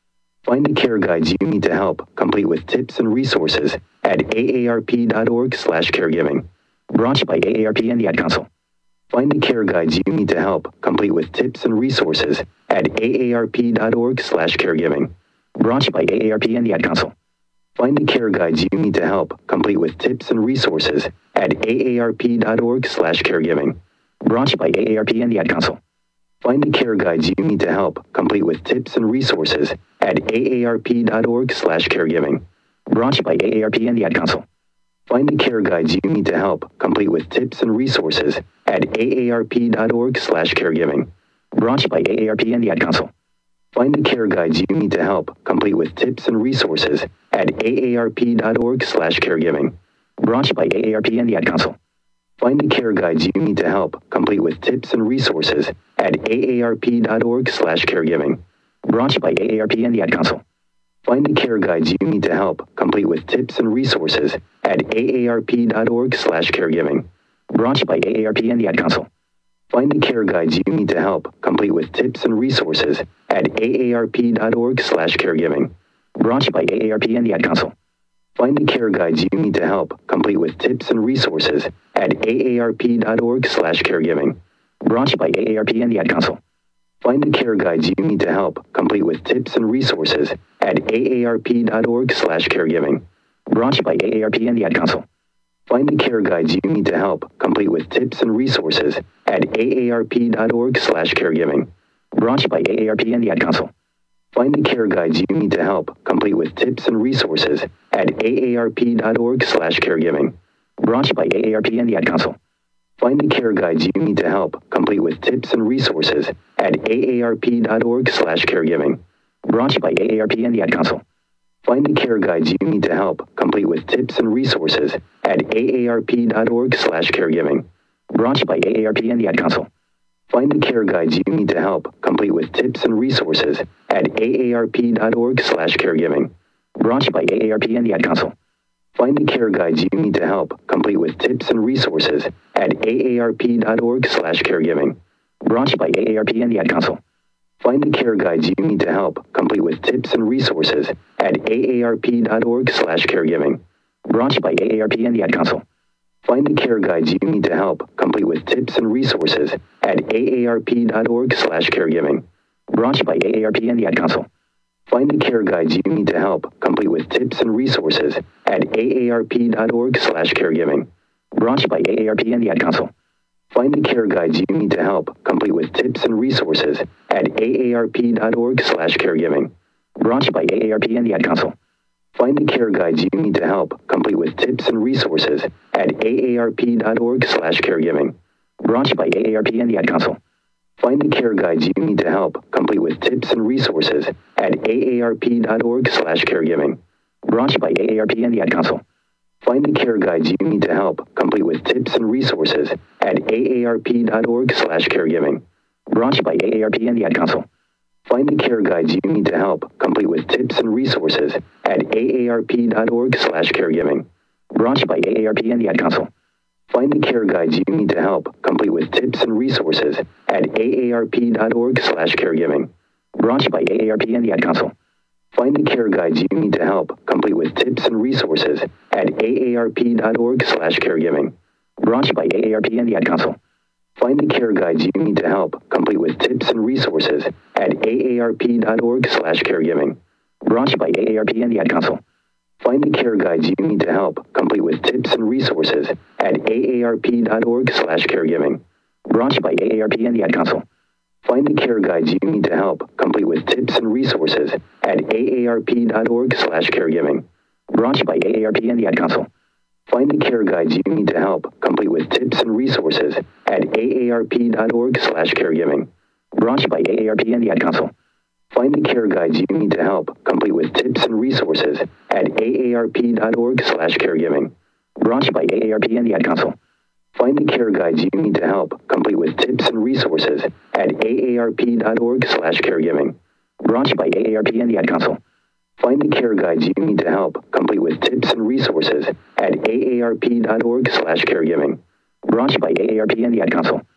Find the care guides you need to help, complete with tips and resources at aarp.org slash caregiving. Brought to you by A A R P and the Ad Council. Find the care guides you need to help, complete with tips and resources at aarp.org slash caregiving. Brought to you by A A R P and the Ad Council. Find the care guides you need to help, complete with tips and resources at aarp.org slash caregiving. Brought to you by A A R P and the Ad Council. Find the care guides you need to help, complete with tips and resources at aarp.org slash caregiving. Brought to you by A A R P and the Ad Council. Find the care guides you need to help, complete with tips and resources at aarp.org slash caregiving. Brought to you by A A R P and the Ad Council. Find the care guides you need to help, complete with tips and resources at aarp.org slash caregiving. Brought to you by A A R P and the Ad Council. Find the care guides you need to help, complete with tips and resources at aarp.org slash caregiving. Brought to you by A A R P and the Ad Council. Find the care guides you need to help, complete with tips and resources at aarp.org slash caregiving. Brought to you by A A R P and the Ad Council. Find the care guides you need to help, complete with tips and resources at aarp.org slash caregiving. Brought to you by A A R P and the Ad Council. Find the care guides you need to help, complete with tips and resources at aarp.org slash caregiving. Brought to you by A A R P and the Ad Council. Find the care guides you need to help, complete with tips and resources at aarp.org slash caregiving. Brought to you by A A R P and the Ad Council. Find the care guides you need to help, complete with tips and resources at aarp.org slash caregiving. Brought to you by A A R P and the Ad Council. Find the care guides you need to help, complete with tips and resources at aarp.org slash caregiving. Brought to you by A A R P and the Ad Council. Find the care guides you need to help, complete with tips and resources at aarp.org slash caregiving. Brought to you by A A R P and the Ad Council. Find the care guides you need to help, complete with tips and resources at aarp.org slash caregiving. Brought to you by A A R P and the Ad Council. Find the care guides you need to help, complete with tips and resources at aarp.org slash caregiving. Brought to you by A A R P and the Ad Council. Find the care guides you need to help, complete with tips and resources at aarp.org slash caregiving. Brought to you by A A R P and the Ad Council. Find the care guides you need to help, complete with tips and resources at aarp.org slash caregiving. Brought to you by A A R P and the Ad Council. Find the care guides you need to help, complete with tips and resources at aarp.org slash caregiving. Brought to you by A A R P and the Ad Council. Find the care guides you need to help, complete with tips and resources at aarp.org slash caregiving. Brought to you by A A R P and the Ad Council. Find the care guides you need to help, complete with tips and resources at aarp.org slash caregiving. Brought to you by A A R P and the Ad Council. Find the care guides you need to help, complete with tips and resources at aarp.org slash caregiving. Brought to you by A A R P and the Ad Council. Find the care guides you need to help, complete with tips and resources at aarp.org slash caregiving. Brought to you by A A R P and the Ad Council. Find the care guides you need to help, complete with tips and resources at aarp.org slash caregiving. Brought to you by A A R P and the Ad Council. Find the care guides you need to help, complete with tips and resources at aarp.org slash caregiving. Brought to you by A A R P and the Ad Council. Find the care guides you need to help, complete with tips and resources at aarp.org slash caregiving. Brought to you by A A R P and the Ad Council. Find the care guides you need to help, complete with tips and resources at aarp.org slash caregiving. Brought to you by A A R P and the Ad Council. Find the care guides you need to help, complete with tips and resources at aarp.org slash caregiving. Brought to you by A A R P and the Ad Council. Find the care guides you need to help, complete with tips and resources at aarp.org slash caregiving. Brought to you by A A R P and the Ad Council. Find the care guides you need to help, complete with tips and resources at aarp.org slash caregiving. Brought to you by A A R P and the Ad Council. Find the care guides you need to help, complete with tips and resources at aarp.org slash caregiving. Brought to you by A A R P and the Ad Council. Find the care guides you need to help, complete with tips and resources at aarp.org slash caregiving. Brought to you by A A R P and the Ad Council. Find the care guides you need to help, complete with tips and resources at aarp.org slash caregiving. Brought to you by A A R P and the Ad Council. Find the care guides you need to help, complete with tips and resources at aarp.org slash caregiving. Brought to you by A A R P and the Ad Council.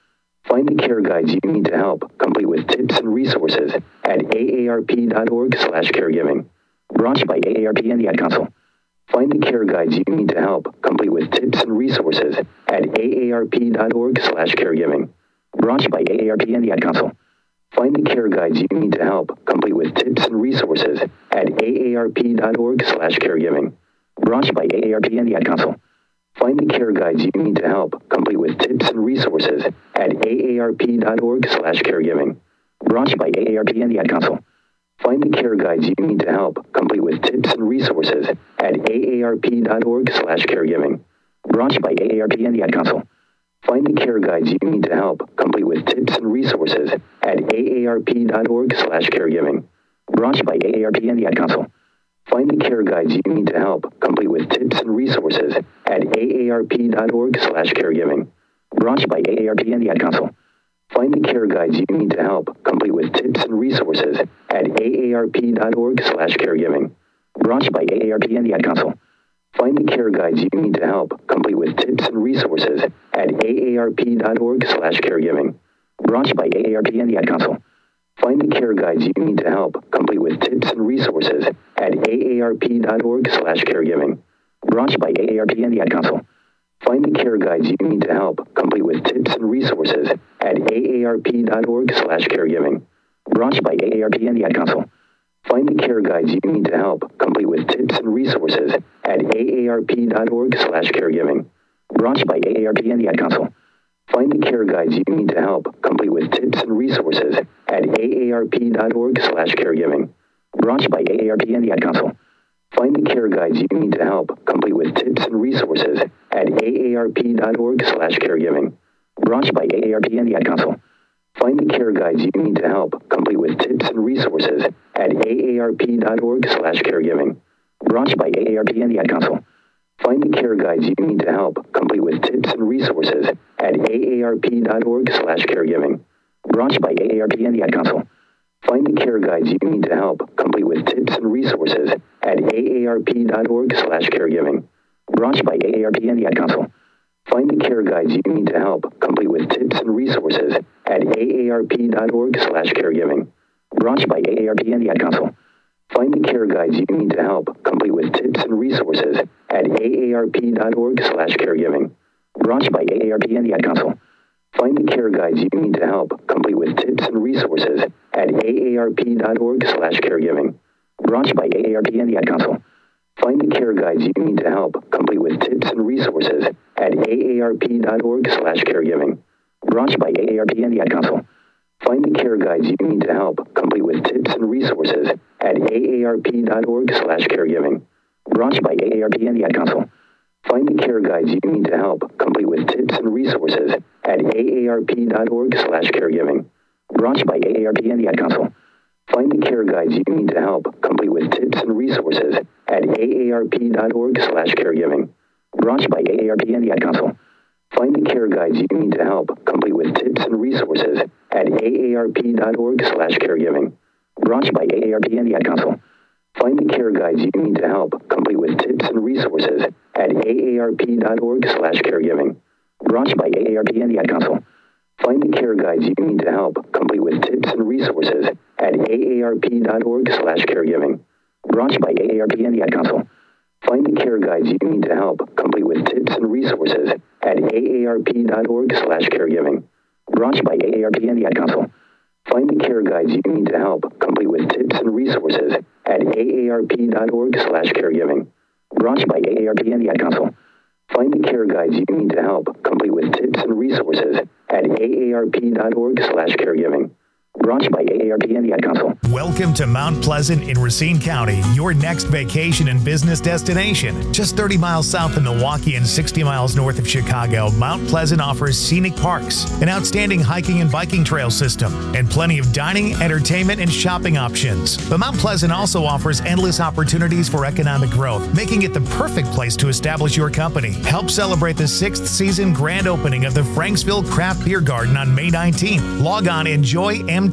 Find the care guides you need to help, complete with tips and resources at aarp.org slash caregiving. Brought to you by A A R P and the Ad Council. Find the care guides you need to help, complete with tips and resources at aarp.org slash caregiving. Brought to you by A A R P and the Ad Council. Find the care guides you need to help, complete with tips and resources at aarp.org slash caregiving. Brought to you by A A R P and the Ad Council. Find the care guides you need to help, complete with tips and resources at aarp.org slash caregiving. Brought to you by A A R P and the Ad Council. Find the care guides you need to help, complete with tips and resources at aarp.org slash caregiving. Brought to you by A A R P and the Ad Council. Find the care guides you need to help, complete with tips and resources at aarp.org slash caregiving. Brought to you by A A R P and the Ad Council. Find the care guides you need to help, complete with tips and resources at aarp.org slash caregiving. Brought to you by A A R P and the Ad Council. Find the care guides you need to help, complete with tips and resources at aarp.org slash caregiving. Brought to you by A A R P and the Ad Council. Find the care guides you need to help, complete with tips and resources at aarp.org slash caregiving. Brought to you by A A R P and the Ad Council. Find the care guides you need to help, complete with tips and resources at aarp.org slash caregiving. Brought to you by A A R P and the Ad Council. Find the care guides you need to help, complete with tips and resources at aarp.org slash caregiving. Brought to you by A A R P and the Ad Council. Find the care guides you need to help, complete with tips and resources at aarp.org slash caregiving. Brought to you by A A R P and the Ad Council. Find the care guides you need to help, complete with tips and resources at aarp.org slash caregiving. Brought to you by A A R P and the Ad Council. Find the care guides you need to help, complete with tips and resources at aarp.org slash caregiving. Brought to you by A A R P and the Ad Council. Find the care guides you need to help, complete with tips and resources at aarp.org slash caregiving. Brought to you by A A R P and the Ad Council. Find the care guides you need to help, complete with tips and resources at aarp.org slash caregiving. Brought to you by A A R P and the Ad Council. Find the care guides you need to help, complete with tips and resources at aarp.org slash caregiving. Brought to you by A A R P and the Ad Council. Find the care guides you need to help, complete with tips and resources at aarp.org slash caregiving. Brought to you by A A R P and the Ad Council. Find the care guides you need to help, complete with tips and resources at aarp.org slash caregiving. Brought to you by A A R P and the Ad Council. Find the care guides you need to help, complete with tips and resources at aarp.org slash caregiving. Brought to you by A A R P and the Ad Council. Find the care guides you need to help, complete with tips and resources at aarp.org slash caregiving. Brought to you by A A R P and the Ad Council. Find the care guides you need to help, complete with tips and resources at aarp.org slash caregiving. Brought to you by A A R P and the Ad Council. Find the care guides you need to help, complete with tips and resources at aarp.org slash caregiving. Brought to you by A A R P and the Ad Council. Find the care guides you need to help, complete with tips and resources at aarp.org slash caregiving. Brought to you by A A R P and the Ad Council. Find the care guides you need to help, complete with tips and resources at aarp.org slash caregiving. Brought to you by A A R P and the Ad Council. Find the care guides you need to help, complete with tips and resources at aarp.org slash caregiving. Brought to you by A A R P and the Ad Council. Find the care guides you need to help, complete with tips and resources at aarp.org slash caregiving. Brought to you by A A R P and the Ad Council. Find the care guides you need to help, complete with tips and resources at aarp.org slash caregiving. Brought to you by A A R P and the Ad Council. Find the care guides you need to help, complete with tips and resources at aarp.org slash caregiving. Brought to you by A A R P and the Ad Council. Find the care guides you need to help, complete with tips and resources at aarp.org slash caregiving. Brought to you by A A R P and the Ad Council. Welcome to Mount Pleasant in Racine County, your next vacation and business destination. Just thirty miles south of Milwaukee and sixty miles north of Chicago, Mount Pleasant offers scenic parks, an outstanding hiking and biking trail system, and plenty of dining, entertainment, and shopping options. But Mount Pleasant also offers endless opportunities for economic growth, making it the perfect place to establish your company. Help celebrate the sixth season grand opening of the Franksville Craft Beer Garden on May nineteenth. Log on enjoy m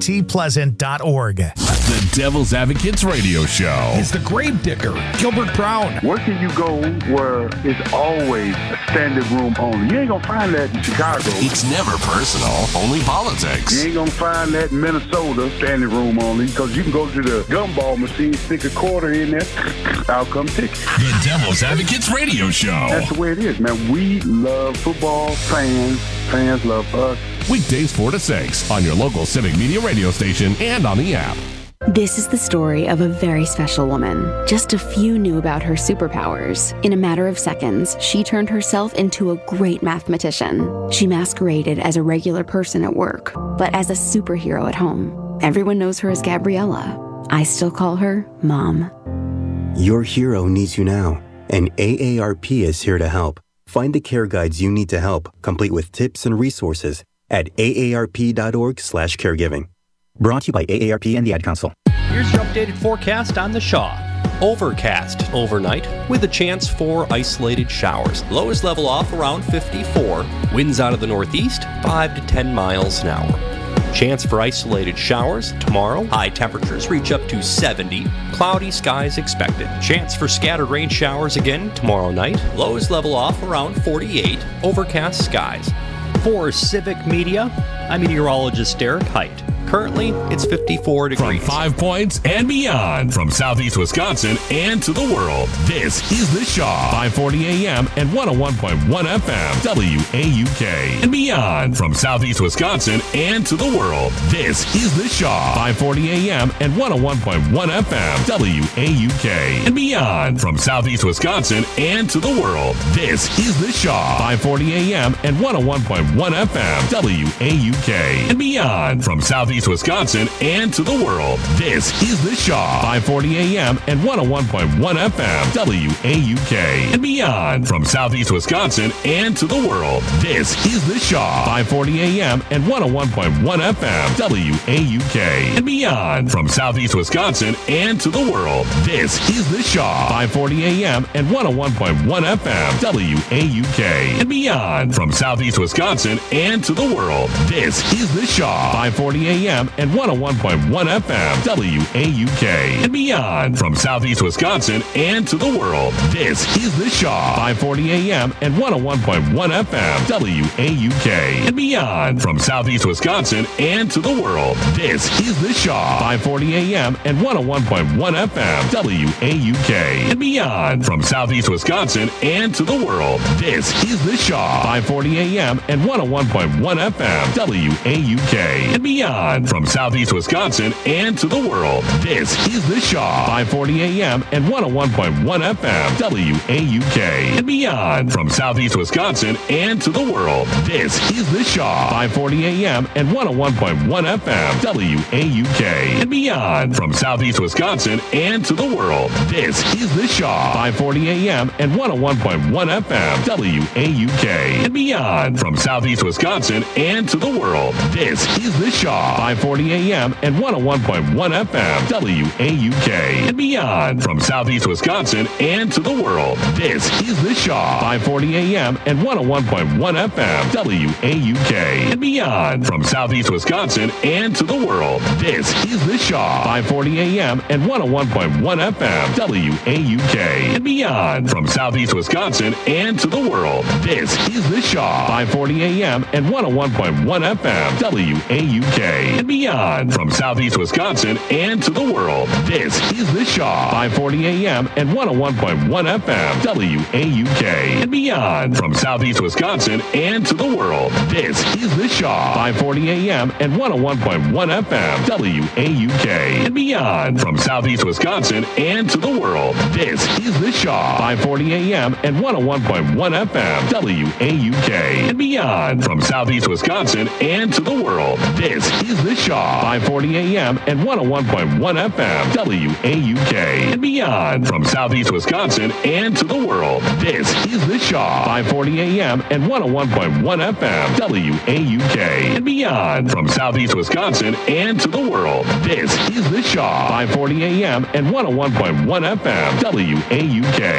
t pleasant dot org. The Devil's Advocates Radio Show. It's the grave digger, Gilbert Brown. Where can you go where it's always a standing room only? You ain't gonna find that in Chicago. It's never personal, only politics. You ain't gonna find that in Minnesota, standing room only, because you can go to the gumball machine, stick a quarter in there, out come tickets. The Devil's Advocates Radio Show. That's the way it is, man. We love football, fans, fans love us. Weekdays four to six on your local Civic Media radio station and on the app. This is the story of a very special woman. Just a few knew about her superpowers. In a matter of seconds, she turned herself into a great mathematician. She masqueraded as a regular person at work, but as a superhero at home. Everyone knows her as Gabriella. I still call her Mom. Your hero needs you now, and A A R P is here to help. Find the care guides you need to help, complete with tips and resources at A A R P dot org slash caregiving. Brought to you by A A R P and the Ad Council. Here's your updated forecast on the Shaw. Overcast overnight with a chance for isolated showers. Lows level off around fifty-four. Winds out of the northeast, five to ten miles an hour. Chance for isolated showers tomorrow. High temperatures reach up to seventy. Cloudy skies expected. Chance for scattered rain showers again tomorrow night. Lows level off around forty-eight. Overcast skies. For Civic Media, I'm meteorologist Derek Height. Currently, it's fifty-four degrees. From Five Points and beyond, from southeast Wisconsin and to the world, this is The Shaw, five forty A M and one oh one point one F M, W A U K. And beyond, from southeast Wisconsin and to the world, this is The Shaw, five forty A M and one oh one point one F M, W A U K. And beyond, from southeast Wisconsin and to the world, this is The Shaw, five forty A M and one oh one point one F M, W A U K. And beyond, from southeast Wisconsin and to the world, this is The Shaw, five forty A M and one oh one point one F M, W A U K. And beyond, from southeast Wisconsin and to the world, this is The Shaw, five forty A M and one oh one point one F M, W A U K. And beyond, from southeast Wisconsin and to the world, this is The Shaw, five forty A M and one oh one point one F M, W A U K. And beyond, from southeast Wisconsin and to the world, this is The Shaw, five forty A M and one oh one point one F M, W A U K. And beyond, from southeast Wisconsin and to the world, this is The Shaw, five forty A M and one oh one point one F M, W A U K. And beyond, from southeast Wisconsin and to the world, this is The Shaw, five forty A M and one oh one point one F M, W A U K. And beyond, from southeast Wisconsin and to the world, this is The Shaw, five forty A M and one oh one point one F M, W A U K. And beyond, from southeast Wisconsin and to the world, this is The Shaw, five forty A M and one oh one point one F M, W A U K. And beyond, from southeast Wisconsin and to the world, this is The Shaw, five forty A M and one oh one point one F M, W A U K. And beyond, from southeast Wisconsin and to the world, this is The Shaw, five forty A M and one oh one point one F M, W A U K. And beyond, from southeast Wisconsin and to the world, this is The Shaw, five forty A M and one oh one point one F M, W A U K. And beyond, from southeast Wisconsin and to the world, this is The Shaw, five forty A M and one oh one point one F M, W A U K. And beyond, from southeast Wisconsin and to the world, this is The Shaw, five forty A M and one oh one point one F M, W A U K. And beyond, from southeast Wisconsin and to the world, this is The Shaw, five forty A M and one oh one point one F M, W A U K. And beyond, from southeast Wisconsin and to the world, this is The Shaw, five forty A M and one oh one point one F M, W A U K. And beyond, from southeast Wisconsin and to the world, this is The Shaw, five forty A M and one oh one point one F M, W A U K. And beyond, from southeast Wisconsin and to the world, this is The Shaw, five forty A M and one oh one point one F M, W A U K. And beyond, from southeast Wisconsin and to the world, this is The Shaw, five forty A M and one oh one point one F M, W A U K. And beyond, from southeast Wisconsin and to the world, this is The Shaw, five forty A M and one oh one point one F M, W A U K. And beyond, from southeast Wisconsin and to the world, this is The Shaw, five forty A M and one oh one point one F M, W A U K. And beyond,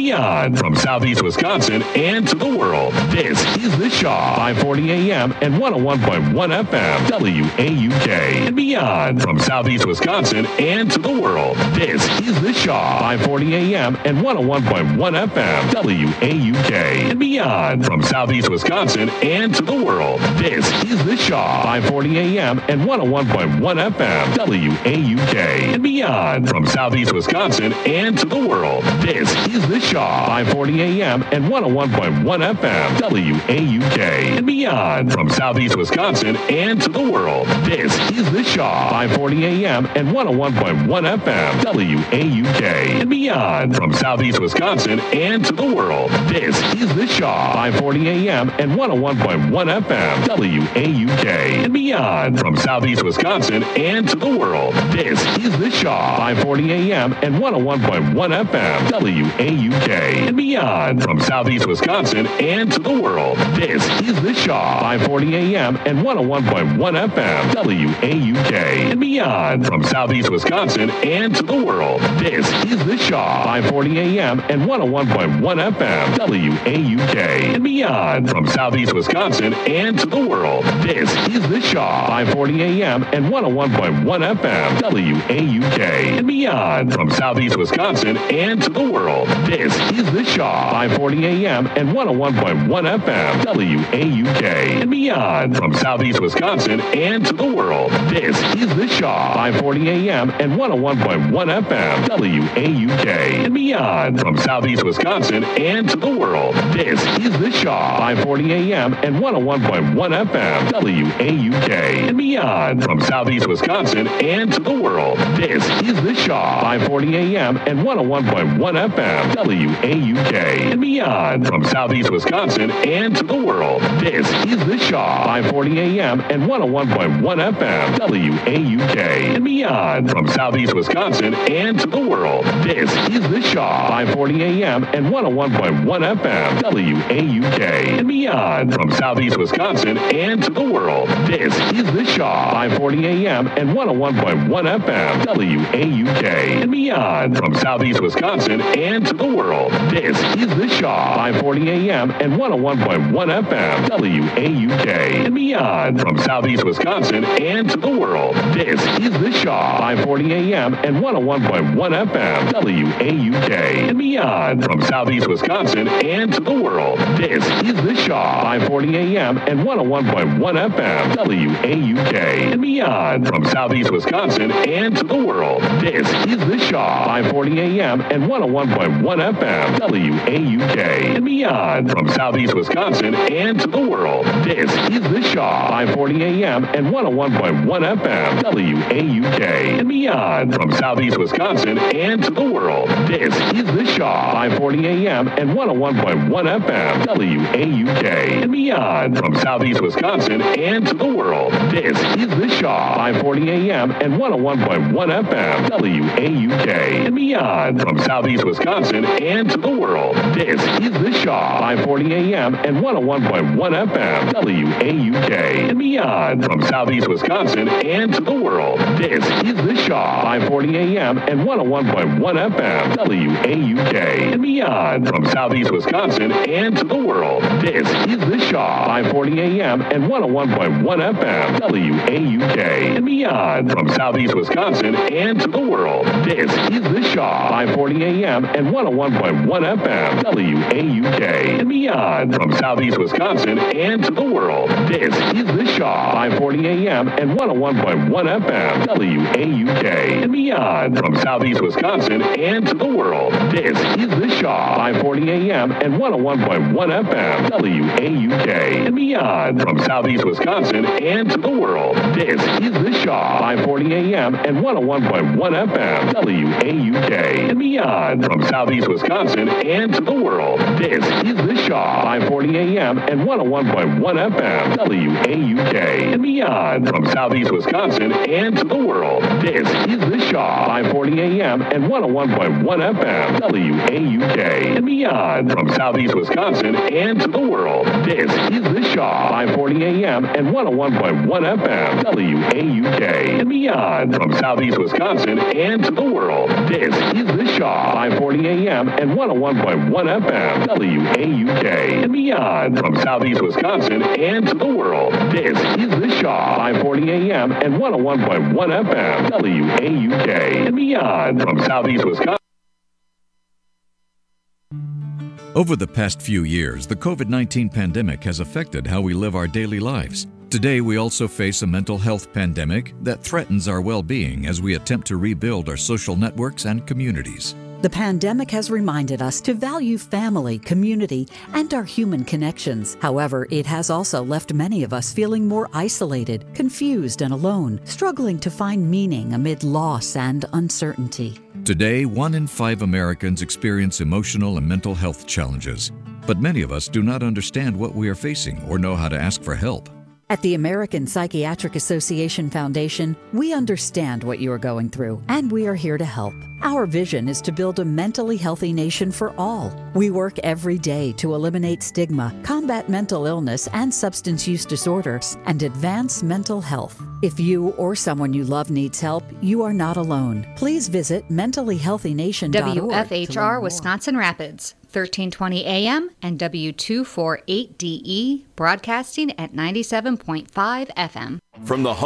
beyond. From Southeast Wisconsin and to the world, this is The Shaw, five forty A M and one oh one point one F M, W A U K, and beyond. From Southeast Wisconsin and to the world, this is The Shaw, five forty A M and one oh one point one F M, W A U K, and beyond. From Southeast Wisconsin and to the world, this is The Shaw, five forty A M and one oh one point one F M, W A U K, and beyond. From Southeast Wisconsin and to the world, this is The Shaw, five forty A M and one oh one point one F M, W A U K, and beyond. From Southeast Wisconsin and to the world, this is The Shaw, five forty A M and one oh one point one F M, W A U K, and beyond. From Southeast Wisconsin and to the world, this is The Shaw, five forty A M and one oh one point one F M, W A U K, and beyond. From Southeast Wisconsin and to the world, this is The Shaw, five forty A M and one oh one point one F M, W A U K, and beyond. From Southeast Wisconsin and to the world, this is The Shaw, five forty A M and one oh one point one F M, W A U K, and beyond. From Southeast Wisconsin and to the world, this is The Shaw, five forty A M and one oh one point one F M, W A U K, and beyond. From Southeast Wisconsin and to the world, this is The Shaw, five forty A M and one oh one point one F M, W A U K, and beyond. From Southeast Wisconsin and to the world, this is The Shaw, five forty A M and one oh one point one F M, W A U K, and beyond. From Southeast Wisconsin and to the world, this is The Shaw, five forty A M and one oh one point one F M, W A U K, and beyond. From Southeast Wisconsin and to the world, this is The Shaw, five forty A M and one oh one point one F M, W A U K, and beyond. From Southeast Wisconsin and to the world, this is The Shaw, five forty A M and one oh one point one F M, W A U K, and beyond. From Southeast Wisconsin and to the world, this is The Shaw, five forty A M and one oh one point one F M, W A U K, and beyond. From Southeast Wisconsin and to the world, this is The Shaw, five forty A M and one oh one point one F M, W A U K, and beyond. From Southeast Wisconsin and to the world, this is The Shaw, five forty A M and one oh one point one F M, W A U K, and beyond. From Southeast Wisconsin and to the world, this is The Shaw, five forty A M and one oh one point one F M, W A U K, and beyond. From Southeast Wisconsin and to the world, this is The Shaw, five forty A M and one oh one point one F M, W A U K, and beyond. From Southeast Wisconsin and to the world, this is The Shaw, five forty A M and one oh one point one F M, W A U K, and beyond. From Southeast Wisconsin and to the world, this is The Shaw, five forty A M and one oh one point one F M, W A U K, and beyond. From Southeast Wisconsin and to the world, this is The Shaw, five forty A M and one oh one point one F M, W A U K, and beyond. From Southeast Wisconsin and to the world, this is The Shaw, five forty A M and one oh one point one F M, W A U K, and beyond. From Southeast Wisconsin and to the world, this is The Shaw, five forty A M and one oh one point one F M, W A U K, and beyond. From Southeast Wisconsin and to the world, this is The Shaw, five forty A M and one oh one point one F M, W A U K, and beyond. From Southeast Wisconsin and to the world, this is The Shaw, five forty A M and one oh one point one F M, W A U K, and beyond. From Southeast Wisconsin and to the world, this is The Shaw, five forty A M and one oh one point one F M, W A U K, and beyond. From Southeast Wisconsin and to the world, this is The Shaw, five forty A M and one oh one point one F M, W A U K, and beyond. From Southeast Wisconsin and to the world, this is The Shaw, five forty A M and one oh one point one F M, W A U K, and beyond. From Southeast Wisconsin and to the world, this is The Shaw, five forty A M and one oh one point one F M, W A U K, and beyond. From Southeast Wisconsin and to the world, this is The Shaw, five forty A M and one oh one point one F M, W A U K, and beyond. From Southeast Wisconsin and to the world, this is The Shaw, five forty A M and one oh one point one F M, W A U K, and beyond. From Southeast Wisconsin and to the world, this is The Shaw, five forty A M and one oh one point one F M, W A U K, and beyond. From Southeast Wisconsin and to the world, this is The Shaw, five forty A M and one oh one point one F M, W A U K, and beyond. From Southeast Wisconsin and to the world, this is The Shaw, five forty A M and one oh one point one F M, W A U K, and beyond from Southeast Wisconsin and to the world. This is The Shaw, five forty A M and one oh one point one F M, W A U K, and beyond from Southeast Wisconsin. Over the past few years, the COVID nineteen pandemic has affected how we live our daily lives. Today, we also face a mental health pandemic that threatens our well-being as we attempt to rebuild our social networks and communities. The pandemic has reminded us to value family, community, and our human connections. However, it has also left many of us feeling more isolated, confused, and alone, struggling to find meaning amid loss and uncertainty. Today, one in five Americans experience emotional and mental health challenges, but many of us do not understand what we are facing or know how to ask for help. At the American Psychiatric Association Foundation, we understand what you are going through, and we are here to help. Our vision is to build a mentally healthy nation for all. We work every day to eliminate stigma, combat mental illness and substance use disorders, and advance mental health. If you or someone you love needs help, you are not alone. Please visit mentally healthy nation dot org. W F H R Wisconsin Rapids, thirteen twenty A M and W two forty-eight D E, broadcasting at ninety-seven point five F M. From the